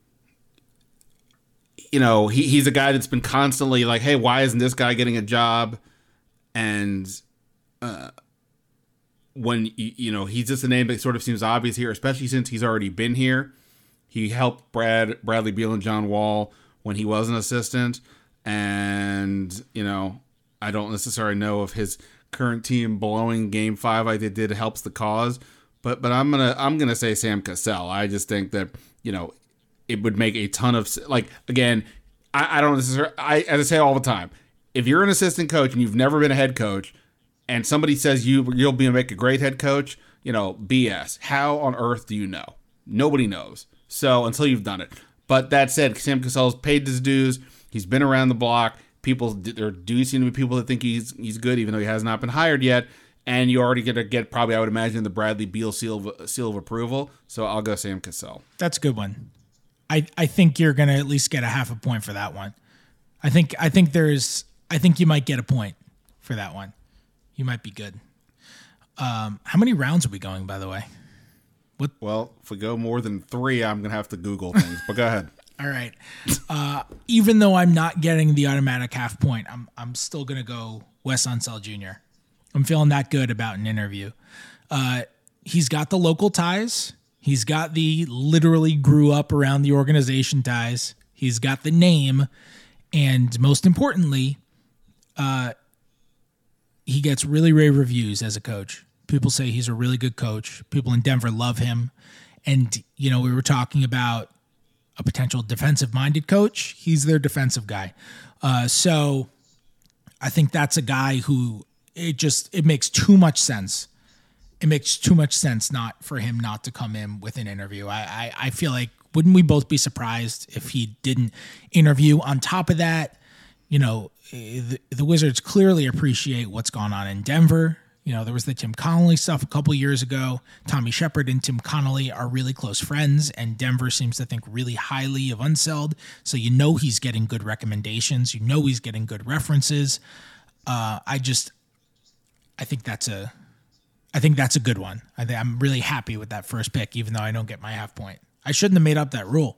you know he he's a guy that's been constantly like, hey, why isn't this guy getting a job? And uh, when you, you know he's just a name that sort of seems obvious here, especially since he's already been here. He helped Brad Bradley Beal and John Wall when he was an assistant, and you know I don't necessarily know if his current team blowing Game Five like they did helps the cause, but but I'm gonna I'm gonna say Sam Cassell. I just think that you know it would make a ton of like again I, I don't necessarily I as I say all the time, if you're an assistant coach and you've never been a head coach, and somebody says you you'll be make a great head coach, you know B S. How on earth do you know? Nobody knows. So until you've done it. But that said, Sam Cassell's paid his dues. He's been around the block. People, there do seem to be people that think he's he's good, even though he has not been hired yet. And you're already going to get probably, I would imagine, the Bradley Beal seal of, seal of approval. So I'll go Sam Cassell. That's a good one. I, I think you're going to at least get a half a point for that one. I think I think there's I think you might get a point for that one. You might be good. Um, how many rounds are we going, by the way? What? Well, if we go more than three, I'm going to have to Google things. But go ahead. All right. Uh, even though I'm not getting the automatic half point, I'm I'm still going to go Wes Unseld Junior I'm feeling that good about an interview. Uh, he's got the local ties. He's got the literally grew up around the organization ties. He's got the name. And most importantly, uh, he gets really rave reviews as a coach. People say he's a really good coach. People in Denver love him. And, you know, we were talking about a potential defensive-minded coach. He's their defensive guy. Uh, so I think that's a guy who it just, it makes too much sense. It makes too much sense not for him not to come in with an interview. I, I, I feel like, wouldn't we both be surprised if he didn't interview? On top of that, you know, the, the Wizards clearly appreciate what's gone on in Denver. You know, there was the Tim Connolly stuff a couple years ago. Tommy Shepard and Tim Connolly are really close friends, and Denver seems to think really highly of Unseld. So you know he's getting good recommendations. You know he's getting good references. Uh, I just, I think that's a, I think that's a good one. I think I'm really happy with that first pick, even though I don't get my half point. I shouldn't have made up that rule.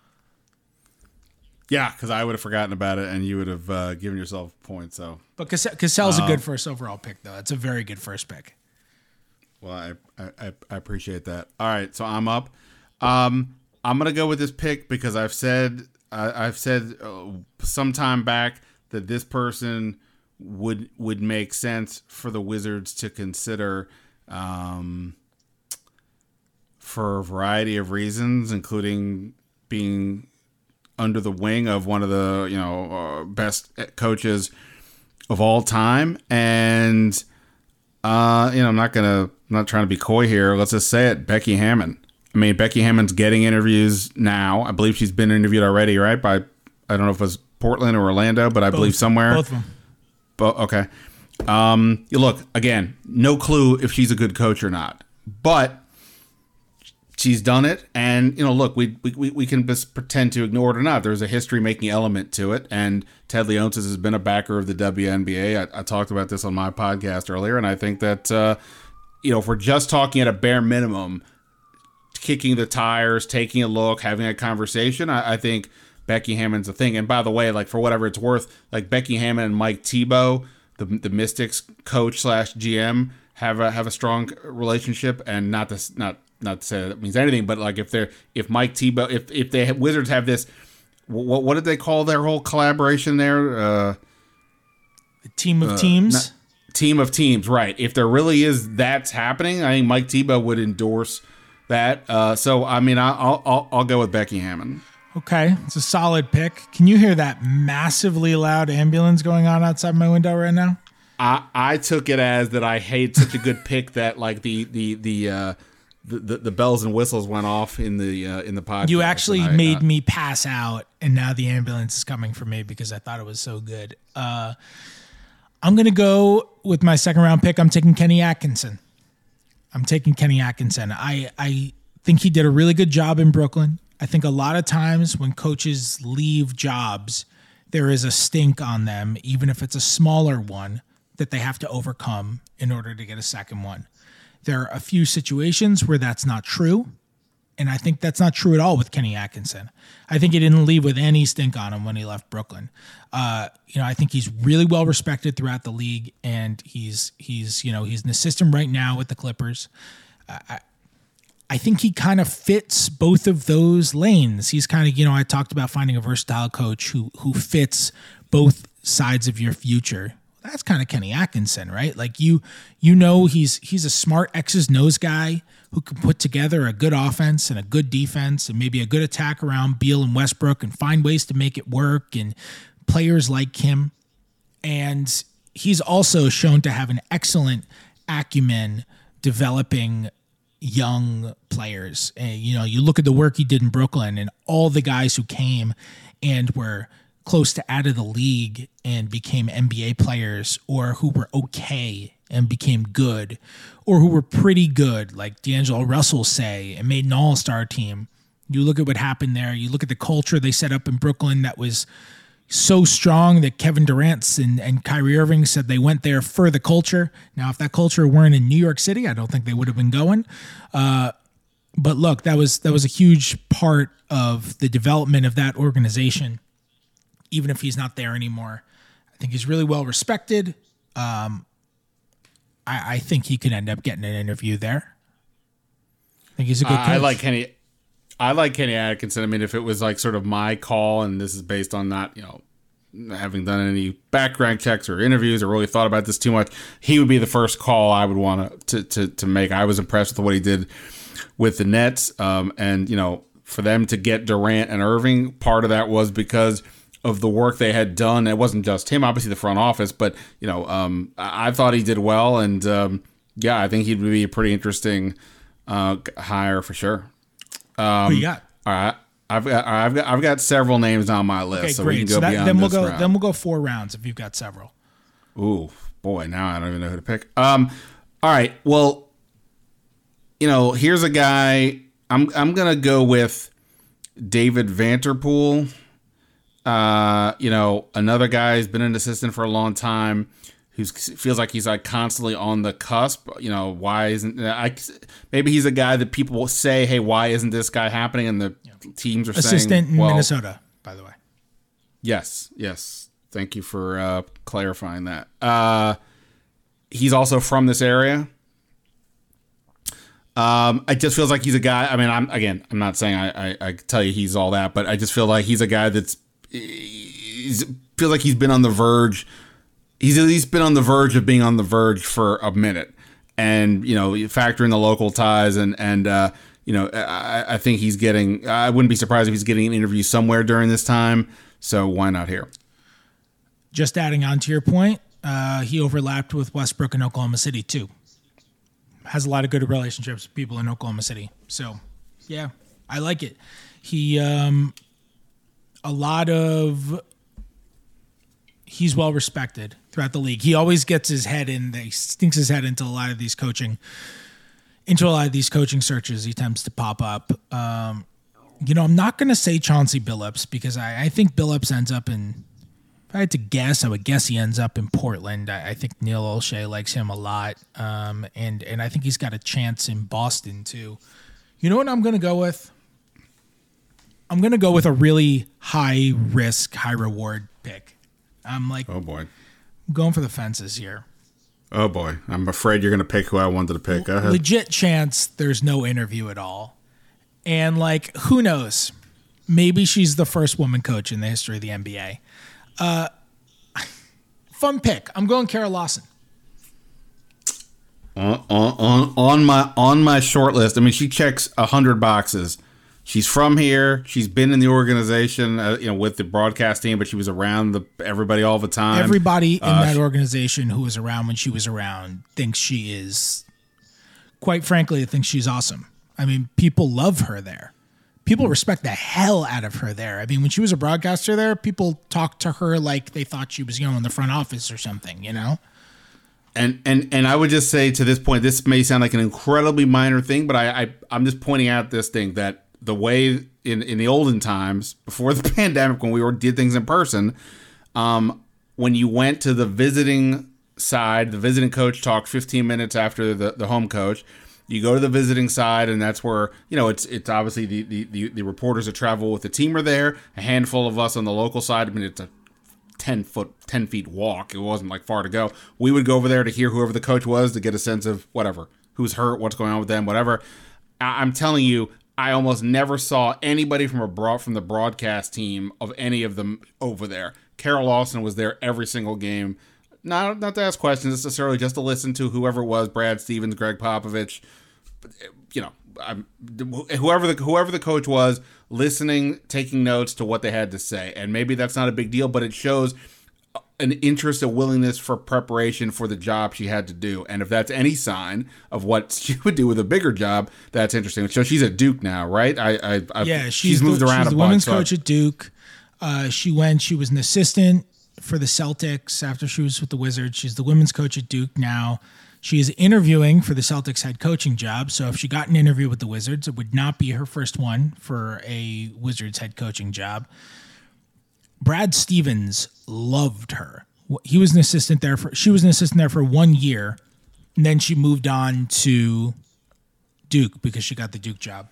Yeah, because I would have forgotten about it, and you would have uh, given yourself a point. So, but Cassell, Cassell's uh, a good first overall pick, though. It's a very good first pick. Well, I I, I appreciate that. All right, so I'm up. Um, I'm gonna go with this pick because I've said uh, I've said uh, some time back that this person would would make sense for the Wizards to consider. Um, for a variety of reasons, including being under the wing of one of the, you know, uh, best coaches of all time. And, uh, you know, I'm not going to, I'm not trying to be coy here. Let's just say it. Becky Hammon. I mean, Becky Hammond's getting interviews now. I believe she's been interviewed already, right? By, I don't know if it was Portland or Orlando, but I both, believe somewhere. Both of them. But, okay. Um, you look, again, no clue if she's a good coach or not, but she's done it, and you know, look, we we we can just pretend to ignore it or not. There's a history-making element to it, and Ted Leonsis has been a backer of the W N B A. I, I talked about this on my podcast earlier, and I think that uh, you know, if we're just talking at a bare minimum, kicking the tires, taking a look, having a conversation, I, I think Becky Hammond's a thing. And by the way, like for whatever it's worth, like Becky Hammon and Mike Thibault, the the Mystics coach slash G M, have a have a strong relationship, and not this not. Not to say that means anything, but like if they're if Mike Thibault if if they have, Wizards have this, what what did they call their whole collaboration there? Uh, the team of uh, teams. Not, team of teams, right? If there really is that's happening, I think Mike Thibault would endorse that. Uh, so I mean, I'll I'll I'll go with Becky Hammon. Okay, it's a solid pick. Can you hear that massively loud ambulance going on outside my window right now? I, I took it as that I hate such a good pick that like the the the uh, the, the, the bells and whistles went off in the uh, in the podcast. You actually I, made uh, me pass out, and now the ambulance is coming for me because I thought it was so good. Uh, I'm gonna go with my second round pick. I'm taking Kenny Atkinson. I'm taking Kenny Atkinson. I I think he did a really good job in Brooklyn. I think a lot of times when coaches leave jobs, there is a stink on them, even if it's a smaller one, that they have to overcome in order to get a second one. There are a few situations where that's not true, and I think that's not true at all with Kenny Atkinson. I think he didn't leave with any stink on him when he left Brooklyn. Uh, you know, I think he's really well respected throughout the league, and he's he's you know he's an assistant right now with the Clippers. Uh, I, I think he kind of fits both of those lanes. He's kind of, you know, I talked about finding a versatile coach who who fits both sides of your future. That's kind of Kenny Atkinson, right? Like you, you know, he's he's a smart X's and O's guy who can put together a good offense and a good defense and maybe a good attack around Beal and Westbrook and find ways to make it work, and players like him. And he's also shown to have an excellent acumen developing young players. And, you know, you look at the work he did in Brooklyn and all the guys who came and were close to out of the league and became N B A players, or who were okay and became good, or who were pretty good, like D'Angelo Russell, say, and made an all-star team. You look at what happened there. You look at the culture they set up in Brooklyn that was so strong that Kevin Durant and, and Kyrie Irving said they went there for the culture. Now, if that culture weren't in New York City, I don't think they would have been going. Uh, but look, that was that was a huge part of the development of that organization, even if he's not there anymore. I think he's really well respected. Um, I, I think he could end up getting an interview there. I think he's a good coach. I like Kenny. I like Kenny Atkinson. I mean, if it was like sort of my call, and this is based on not, you know, having done any background checks or interviews or really thought about this too much, he would be the first call I would want to to to make. I was impressed with what he did with the Nets, um, and you know, for them to get Durant and Irving, part of that was because of the work they had done. It wasn't just him, obviously the front office, but you know, um, I, I thought he did well, and um, yeah, I think he'd be a pretty interesting uh, hire for sure. Um, Who you got? All right, I've got I've got I've got several names on my list, Okay, so great. we can go so that, beyond then we'll this go. round. Then we'll go four rounds if you've got several. Ooh, boy, now I don't even know who to pick. Um, all right, well, you know, here's a guy. I'm I'm gonna go with David Vanterpool. Uh, you know, another guy who's been an assistant for a long time, who feels like he's like constantly on the cusp. You know, why isn't I? Maybe he's a guy that people will say, "Hey, why isn't this guy happening?" And the yeah. teams are assistant saying, in well, Minnesota, by the way. Yes, yes. Thank you for uh, clarifying that. Uh, he's also from this area. Um, it just feels like he's a guy. I mean, I'm again, I'm not saying I, I, I tell you he's all that, but I just feel like he's a guy that's he's, feels like he's been on the verge. He's at least been on the verge of being on the verge for a minute, and you know, you factor in the local ties, and and uh, you know, I, I think he's getting. I wouldn't be surprised if he's getting an interview somewhere during this time. So why not here? Just adding on to your point, uh, he overlapped with Westbrook in Oklahoma City too. Has a lot of good relationships with people in Oklahoma City. So, yeah, I like it. He, um, a lot of, he's well respected throughout the league. He always gets his head in, he stinks his head into a lot of these coaching, into a lot of these coaching searches he tends to pop up. Um, you know, I'm not going to say Chauncey Billups because I, I think Billups ends up in, if I had to guess, I would guess he ends up in Portland. I, I think Neil Olshey likes him a lot, um, and and I think he's got a chance in Boston too. You know what I'm going to go with? I'm going to go with a really high risk, high reward pick. I'm like, oh boy, I'm going for the fences here. Oh boy, I'm afraid you're going to pick who I wanted to pick. Go ahead. Legit chance there's no interview at all, and like who knows? Maybe she's the first woman coach in the history of the N B A. Uh, fun pick. I'm going Kara Lawson. On, on on my on my short list. I mean, she checks a hundred boxes. she's from here. She's been in the organization, uh, you know, with the broadcast team, but she was around the everybody all the time. Everybody in uh, that organization who was around when she was around thinks she is, quite frankly, thinks she's awesome. I mean, people love her there. People respect the hell out of her there. I mean, when she was a broadcaster there, people talked to her like they thought she was, you know, in the front office or something, you know? And and and I would just say to this point, this may sound like an incredibly minor thing, but I, I I'm just pointing out this thing that the way in, in the olden times before the pandemic, when we were did things in person, um, when you went to the visiting side, the visiting coach talked fifteen minutes after the, the home coach. You go to the visiting side, and that's where, you know, it's it's obviously the, the, the, the reporters that travel with the team are there. A handful of us on the local side. I mean, it's a ten foot, ten feet walk. It wasn't like far to go. We would go over there to hear whoever the coach was to get a sense of whatever, who's hurt, what's going on with them, whatever. I, I'm telling you, I almost never saw anybody from a broad from the broadcast team of any of them over there. Carol Lawson was there every single game. Not not to ask questions necessarily, just to listen to whoever it was, Brad Stevens, Greg Popovich, you know, I'm, whoever the whoever the coach was, listening, taking notes to what they had to say. And maybe that's not a big deal, but it shows an interest, a willingness for preparation for the job she had to do. And if that's any sign of what she would do with a bigger job, that's interesting. So she's at Duke now, right? I, I, I yeah, she's, she's moved the, around she's a the bunch. women's So coach at Duke. Uh, she went. She was an assistant for the Celtics after she was with the Wizards. She's the women's coach at Duke now. She is interviewing for the Celtics head coaching job. So if she got an interview with the Wizards, it would not be her first one for a Wizards head coaching job. Brad Stevens loved her. He was an assistant there for, she was an assistant there for one year. And then she moved on to Duke because she got the Duke job.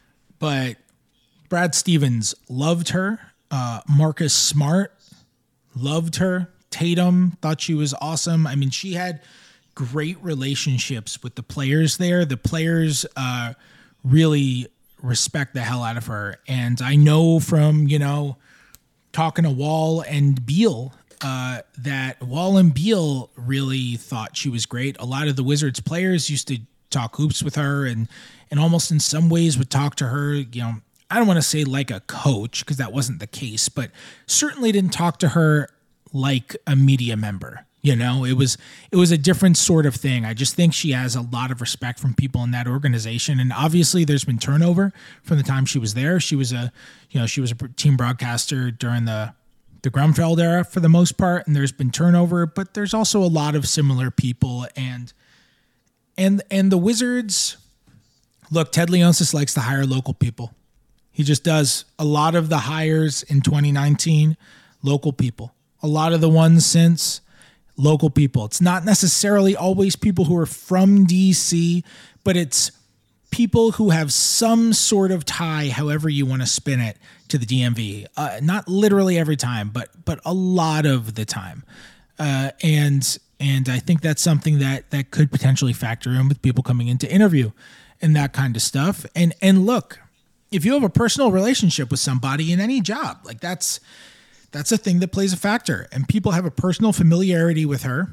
But Brad Stevens loved her. Uh, Marcus Smart loved her. Tatum thought she was awesome. I mean, she had great relationships with the players there. The players uh, really respect the hell out of her. And I know from, you know, talking to Wall and Beal, uh, that Wall and Beal really thought she was great. A lot of the Wizards players used to talk hoops with her and, and almost in some ways would talk to her, you know, I don't want to say like a coach because that wasn't the case, but certainly didn't talk to her like a media member. You know, it was it was a different sort of thing. I just think she has a lot of respect from people in that organization. And obviously there's been turnover from the time she was there. She was a, you know, she was a team broadcaster during the, the Grunfeld era for the most part. And there's been turnover, but there's also a lot of similar people. And, and, and the Wizards, look, Ted Leonsis likes to hire local people. He just does. A lot of the hires in twenty nineteen, local people. A lot of the ones since, local people. It's not necessarily always people who are from D C, but it's people who have some sort of tie, however you want to spin it, to the D M V. Uh, not literally every time, but but a lot of the time. Uh, and and I think that's something that that could potentially factor in with people coming in to interview and that kind of stuff. And and look, if you have a personal relationship with somebody in any job, like that's that's a thing that plays a factor. And people have a personal familiarity with her,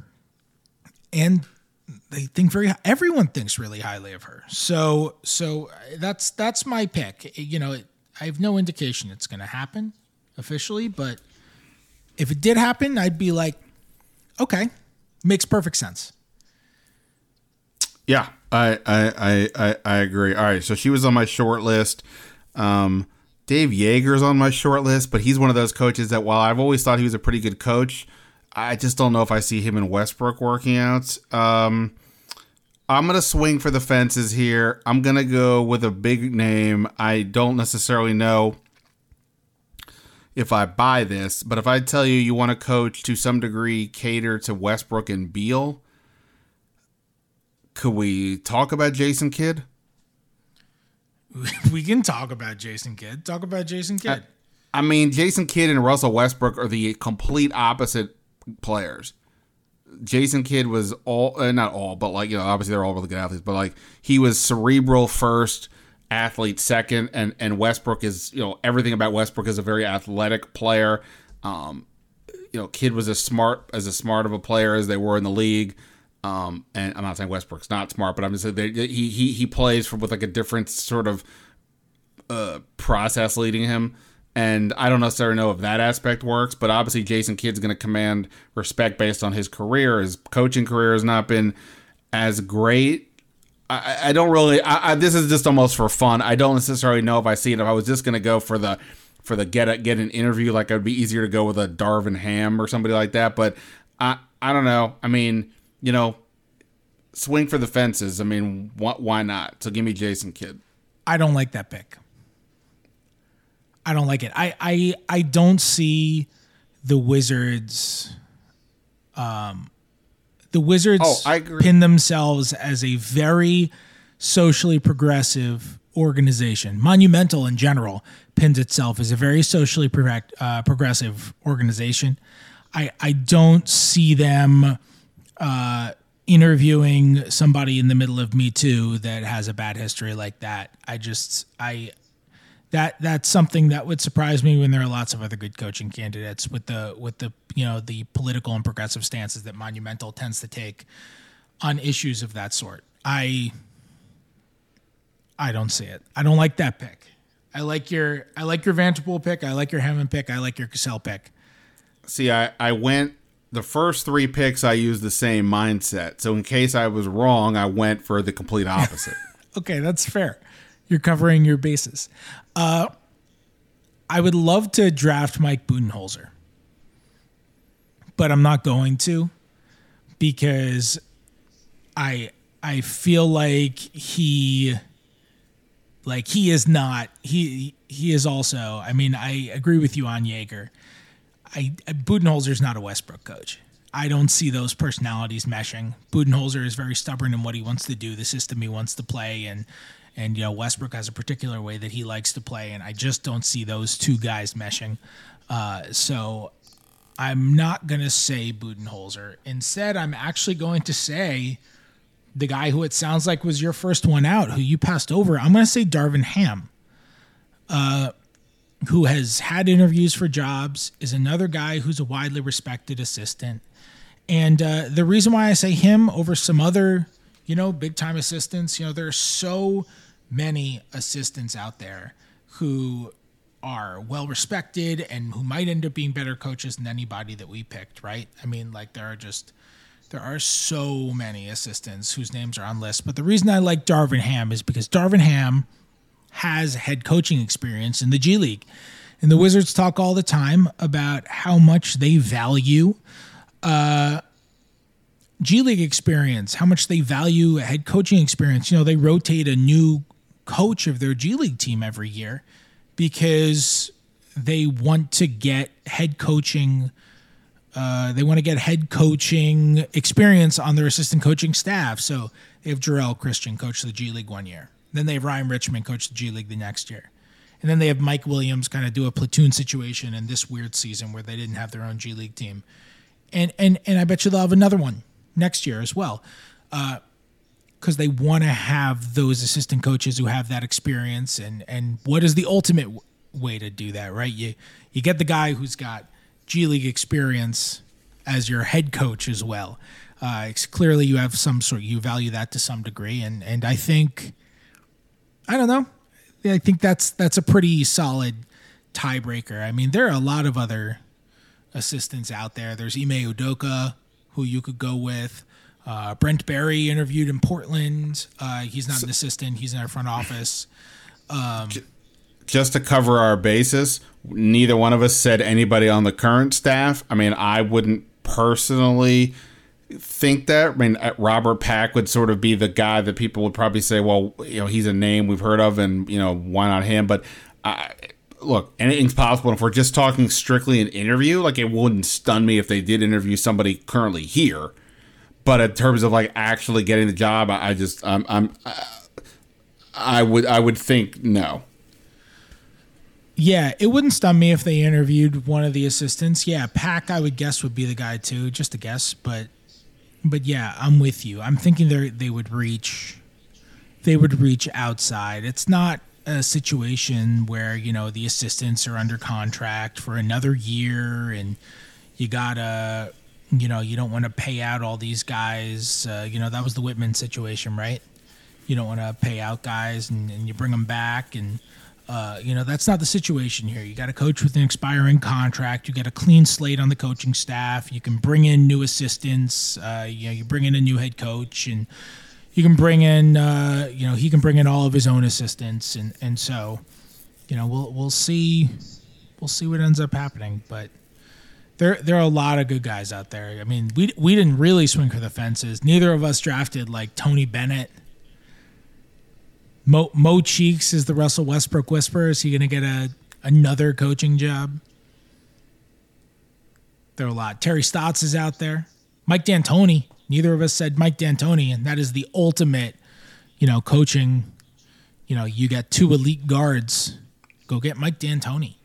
and they think very. Everyone thinks really highly of her. So so that's that's my pick. You know, I have no indication it's going to happen officially, but if it did happen, I'd be like, okay, makes perfect sense. Yeah, I, I I I agree. All right, so she was on my short list. Um, Dave Yeager's on my short list, but he's one of those coaches that while I've always thought he was a pretty good coach, I just don't know if I see him in Westbrook working out. Um, I'm going to swing for the fences here. I'm going to go with a big name. I don't necessarily know if I buy this, but if I tell you you want to coach to some degree, cater to Westbrook and Beal, could we talk about Jason Kidd? We can talk about Jason Kidd. Talk about Jason Kidd. I, I mean, Jason Kidd and Russell Westbrook are the complete opposite players. Jason Kidd was all, uh, not all, but like, you know, obviously they're all really good athletes, but like he was cerebral first, athlete second, and, and Westbrook is, you know, everything about Westbrook is a very athletic player. Um, you know, Kidd was as smart, as as smart of a player as they were in the league. Um, and I'm not saying Westbrook's not smart, but I'm just saying that he he he plays for with like a different sort of uh, process leading him. And I don't necessarily know if that aspect works, but obviously Jason Kidd's going to command respect based on his career. His coaching career has not been as great. I, I don't really. I, I, this is just almost for fun. I don't necessarily know if I see it. If I was just going to go for the for the get a, get an interview, like it would be easier to go with a Darvin Ham or somebody like that. But I I don't know. I mean, you know, swing for the fences. I mean, wh- why not? So give me Jason Kidd. I don't like that pick. I don't like it. I, I I don't see the Wizards. Um, the Wizards Oh, I agree. pin themselves as a very socially progressive organization. Monumental in general pins itself as a very socially pro- uh, progressive organization. I I don't see them uh, interviewing somebody in the middle of Me Too that has a bad history like that. I just I. That that's something that would surprise me when there are lots of other good coaching candidates with the with the you know the political and progressive stances that Monumental tends to take on issues of that sort. I I don't see it. I don't like that pick. I like your I like your Vanderpool pick. I like your Hammond pick. I like your Cassell pick. See, I, I went the first three picks. I used the same mindset. So in case I was wrong, I went for the complete opposite. Okay, that's fair. You're covering your bases. Uh, I would love to draft Mike Budenholzer, but I'm not going to because I I feel like he like he is not he he is also. I mean, I agree with you on Jaeger. I Budenholzer's not a Westbrook coach. I don't see those personalities meshing. Budenholzer is very stubborn in what he wants to do, the system he wants to play, and. And, you know, Westbrook has a particular way that he likes to play, and I just don't see those two guys meshing. Uh, so I'm not going to say Budenholzer. Instead, I'm actually going to say the guy who it sounds like was your first one out, who you passed over. I'm going to say Darvin Ham, uh, who has had interviews for jobs, is another guy who's a widely respected assistant. And uh, the reason why I say him over some other, you know, big-time assistants, you know, there are so many assistants out there who are well-respected and who might end up being better coaches than anybody that we picked, right? I mean, like, there are just, there are so many assistants whose names are on lists. But the reason I like Darvin Ham is because Darvin Ham has head coaching experience in the G League. And the Wizards talk all the time about how much they value uh, G League experience, how much they value head coaching experience. You know, they rotate a new coach of their G League team every year because they want to get head coaching. Uh, they want to get head coaching experience on their assistant coaching staff. So they have Jarrell Christian coach the G League one year. Then they have Ryan Richmond coach the G League the next year. And then they have Mike Williams kind of do a platoon situation in this weird season where they didn't have their own G League team. And and and I bet you they'll have another one next year as well, because uh, they want to have those assistant coaches who have that experience. And, and what is the ultimate w- way to do that, right? You you get the guy who's got G League experience as your head coach as well. Uh, it's clearly you have some sort, you value that to some degree. And, and I think, I don't know, I think that's that's a pretty solid tiebreaker. I mean, there are a lot of other assistants out there. There's Ime Udoka, who you could go with. Uh, Brent Berry interviewed in Portland. Uh, he's not an assistant. He's in our front office. Um, Just to cover our bases, neither one of us said anybody on the current staff. I mean, I wouldn't personally think that. I mean, Robert Pack would sort of be the guy that people would probably say, well, you know, he's a name we've heard of and, you know, why not him? But I, look, anything's possible. And if we're just talking strictly an interview, like it wouldn't stun me if they did interview somebody currently here. But in terms of like actually getting the job, I, I just, I'm, I'm, I would, I would think no. Yeah, it wouldn't stun me if they interviewed one of the assistants. Yeah, Pack, I would guess, would be the guy too, just a guess. But, but yeah, I'm with you. I'm thinking they they would reach, they would reach outside. It's not a situation where, you know, the assistants are under contract for another year and you gotta, you know, you don't want to pay out all these guys. Uh, you know, that was the Whitman situation, right? You don't want to pay out guys and, and you bring them back and, Uh, you know, that's not the situation here. You got a coach with an expiring contract. You got a clean slate on the coaching staff. You can bring in new assistants. Uh, you know, you bring in a new head coach, and you can bring in, uh, you know, he can bring in all of his own assistants, and and so, you know, we'll we'll see, we'll see what ends up happening. But there there are a lot of good guys out there. I mean, we we didn't really swing for the fences. Neither of us drafted like Tony Bennett. Mo, Mo Cheeks is the Russell Westbrook whisperer. Is he going to get a another coaching job? There are a lot. Terry Stotts is out there. Mike D'Antoni. Neither of us said Mike D'Antoni, and that is the ultimate, you know, coaching. You know, you got two elite guards. Go get Mike D'Antoni.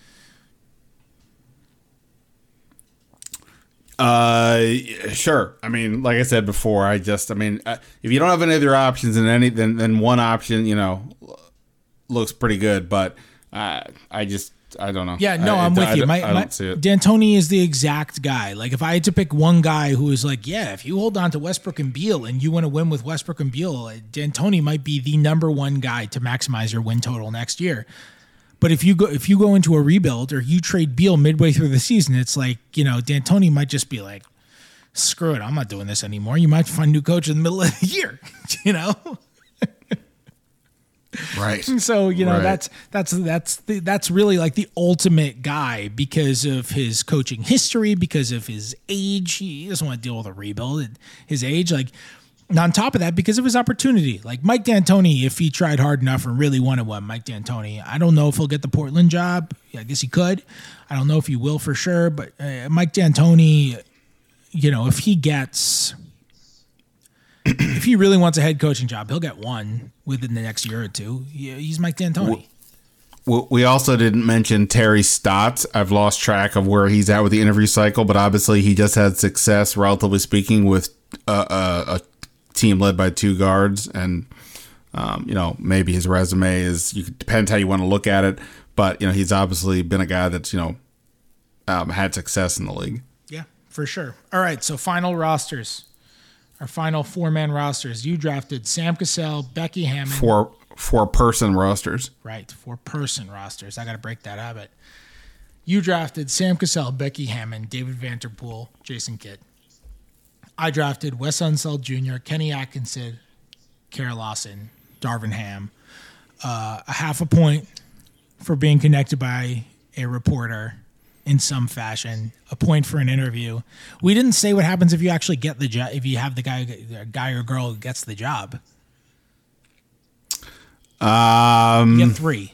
Uh, sure. I mean, like I said before, I just, I mean, uh, if you don't have any other options, and any, then then one option, you know, looks pretty good. But uh, I just, I don't know. Yeah, no, I, I'm I, with I, you. I, My, I don't my, see it. D'Antoni is the exact guy. Like, if I had to pick one guy who is like, yeah, if you hold on to Westbrook and Beal and you want to win with Westbrook and Beal, D'Antoni might be the number one guy to maximize your win total next year. But if you go if you go into a rebuild or you trade Beal midway through the season, it's like, you know, D'Antoni might just be like, screw it, I'm not doing this anymore. You might find a new coach in the middle of the year, you know? Right. So, you know, Right. that's that's that's the, that's really like the ultimate guy because of his coaching history, because of his age. He doesn't want to deal with a rebuild at his age. Like, and on top of that, because of his opportunity. Like Mike D'Antoni, if he tried hard enough and really wanted one, Mike D'Antoni, I don't know if he'll get the Portland job. Yeah, I guess he could. I don't know if he will for sure, but uh, Mike D'Antoni, you know, if he gets, if he really wants a head coaching job, he'll get one within the next year or two. He, he's Mike D'Antoni. We we also didn't mention Terry Stotts. I've lost track of where he's at with the interview cycle, but obviously he just had success, relatively speaking, with uh, a, a team led by two guards. And, um, you know, maybe his resume is, you depends how you want to look at it. But, you know, he's obviously been a guy that's, you know, um, had success in the league. Yeah, for sure. All right, so final rosters. Our final four-man rosters. You drafted Sam Cassell, Becky Hammond. Four four person rosters. Right, four-person rosters. I got to break that habit. You drafted Sam Cassell, Becky Hammond, David Vanterpool, Jason Kidd. I drafted Wes Unseld Junior, Kenny Atkinson, Kara Lawson, Darvin Ham. Uh, a half a point for being connected by a reporter in some fashion, a point for an interview. We didn't say what happens if you actually get the job, if you have the guy, a guy or girl who gets the job. Um, You get three.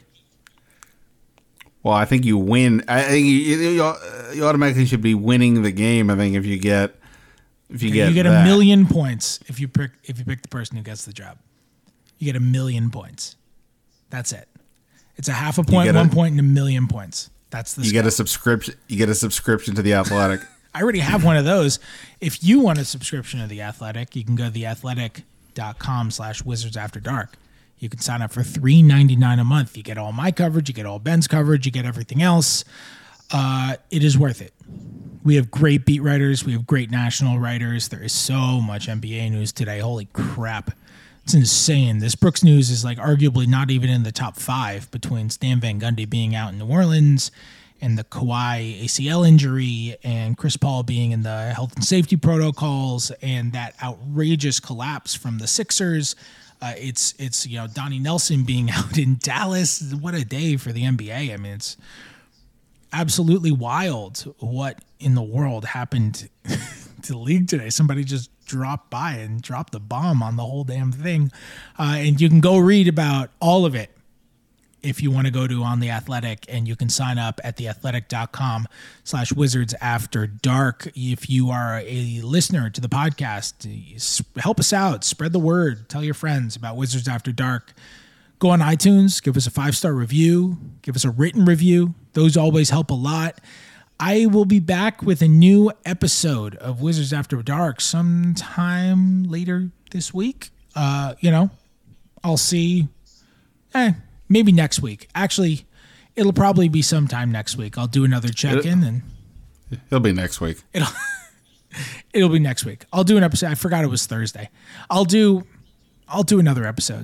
Well, I think you win. I think you, you, you automatically should be winning the game. I think if you get if you get you get that. a million points if you pick if you pick the person who gets the job. You get a million points. That's it. It's a half a point, get a- one point, and a million points. That's the You scale. get a subscription. You get a subscription to the Athletic. I already have one of those. If you want a subscription to The Athletic, you can go to theathletic.com slash Wizards After Dark. You can sign up for three ninety-nine a month. You get all my coverage. You get all Ben's coverage. You get everything else. Uh, it is worth it. We have great beat writers. We have great national writers. There is so much N B A news today. Holy crap. It's insane. This Brooks news is like arguably not even in the top five between Stan Van Gundy being out in New Orleans and the Kawhi A C L injury and Chris Paul being in the health and safety protocols and that outrageous collapse from the Sixers. Uh, it's, it's you know, Donnie Nelson being out in Dallas. What a day for the N B A. I mean, it's absolutely wild what in the world happened to the league today. Somebody just dropped by and dropped the bomb on the whole damn thing. Uh, and you can go read about all of it if you want to go to On The Athletic, and you can sign up at theathletic.com slash Wizards After Dark. If you are a listener to the podcast, help us out, spread the word, tell your friends about Wizards After Dark. Go on iTunes, give us a five-star review, give us a written review. Those always help a lot. I will be back with a new episode of Wizards After Dark sometime later this week. Uh, you know, I'll see. Eh, maybe next week. Actually, it'll probably be sometime next week. I'll do another check-in, and It'll be next week. it'll it'll be next week. I'll do an episode. I forgot it was Thursday. I'll do I'll do another episode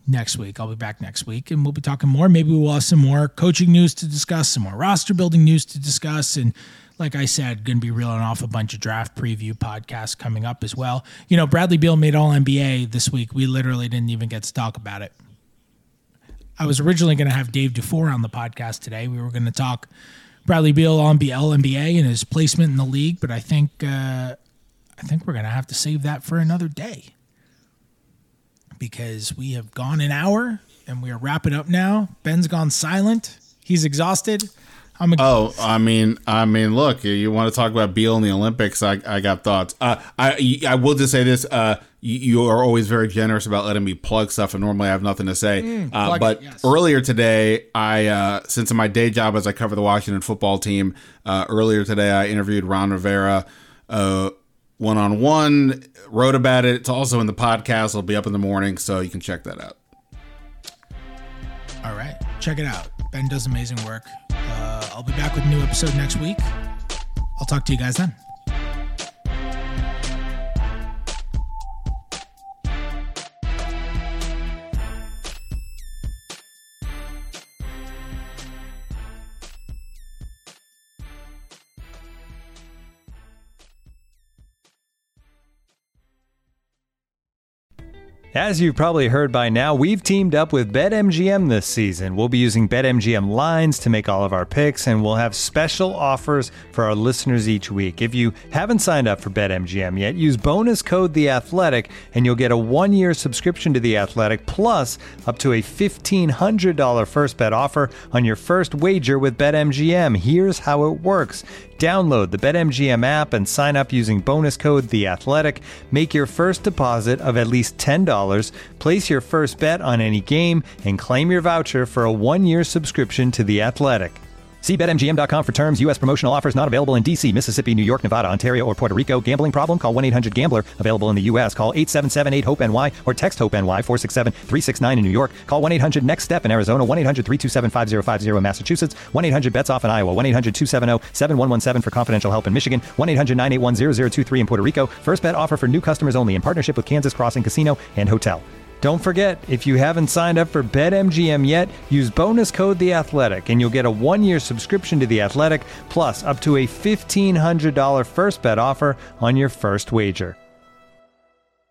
next week. I'll be back next week, and we'll be talking more. Maybe we'll have some more coaching news to discuss, some more roster building news to discuss, and like I said, going to be reeling off a bunch of draft preview podcasts coming up as well. You know, Bradley Beal made All N B A this week. We literally didn't even get to talk about it. I was originally going to have Dave Dufour on the podcast today. We were going to talk Bradley Beal on All N B A and his placement in the league, but I think uh, I think we're going to have to save that for another day because we have gone an hour and we are wrapping up now. Ben's gone silent. He's exhausted. I'm a- oh, I mean, I mean, look, you want to talk about Beal in the Olympics? I, I got thoughts. Uh, I, I will just say this: uh, you, you are always very generous about letting me plug stuff, and normally I have nothing to say. Mm, uh, but it, yes. earlier today, I, uh, since in my day job as I cover the Washington football team, uh, earlier today I interviewed Ron Rivera, uh, one on one. Wrote about it. It's also in the podcast. It'll be up in the morning, so you can check that out. All right, check it out. Ben does amazing work. Uh, I'll be back with a new episode next week. I'll talk to you guys then. As you've probably heard by now, we've teamed up with BetMGM this season. We'll be using BetMGM lines to make all of our picks, and we'll have special offers for our listeners each week. If you haven't signed up for BetMGM yet, use bonus code The Athletic, and you'll get a one-year subscription to The Athletic, plus up to a fifteen hundred dollars first bet offer on your first wager with BetMGM. Here's how it works. Download the BetMGM app and sign up using bonus code The Athletic. Make your first deposit of at least ten dollars, place your first bet on any game, and claim your voucher for a one-year subscription to The Athletic. See Bet M G M dot com for terms. U S promotional offers not available in D C, Mississippi, New York, Nevada, Ontario, or Puerto Rico. Gambling problem? Call one eight hundred gambler. Available in the U S. Call eight seven seven eight hope N Y or text HOPE-NY four six seven three six nine in New York. Call one eight hundred next step in Arizona. one eight hundred three two seven five zero five zero in Massachusetts. one eight hundred bets off in Iowa. one eight hundred two seven zero seven one one seven for confidential help in Michigan. one eight hundred nine eight one zero zero two three in Puerto Rico. First bet offer for new customers only in partnership with Kansas Crossing Casino and Hotel. Don't forget, if you haven't signed up for BetMGM yet, use bonus code The Athletic, and you'll get a one-year subscription to The Athletic, plus up to a fifteen hundred dollars first bet offer on your first wager.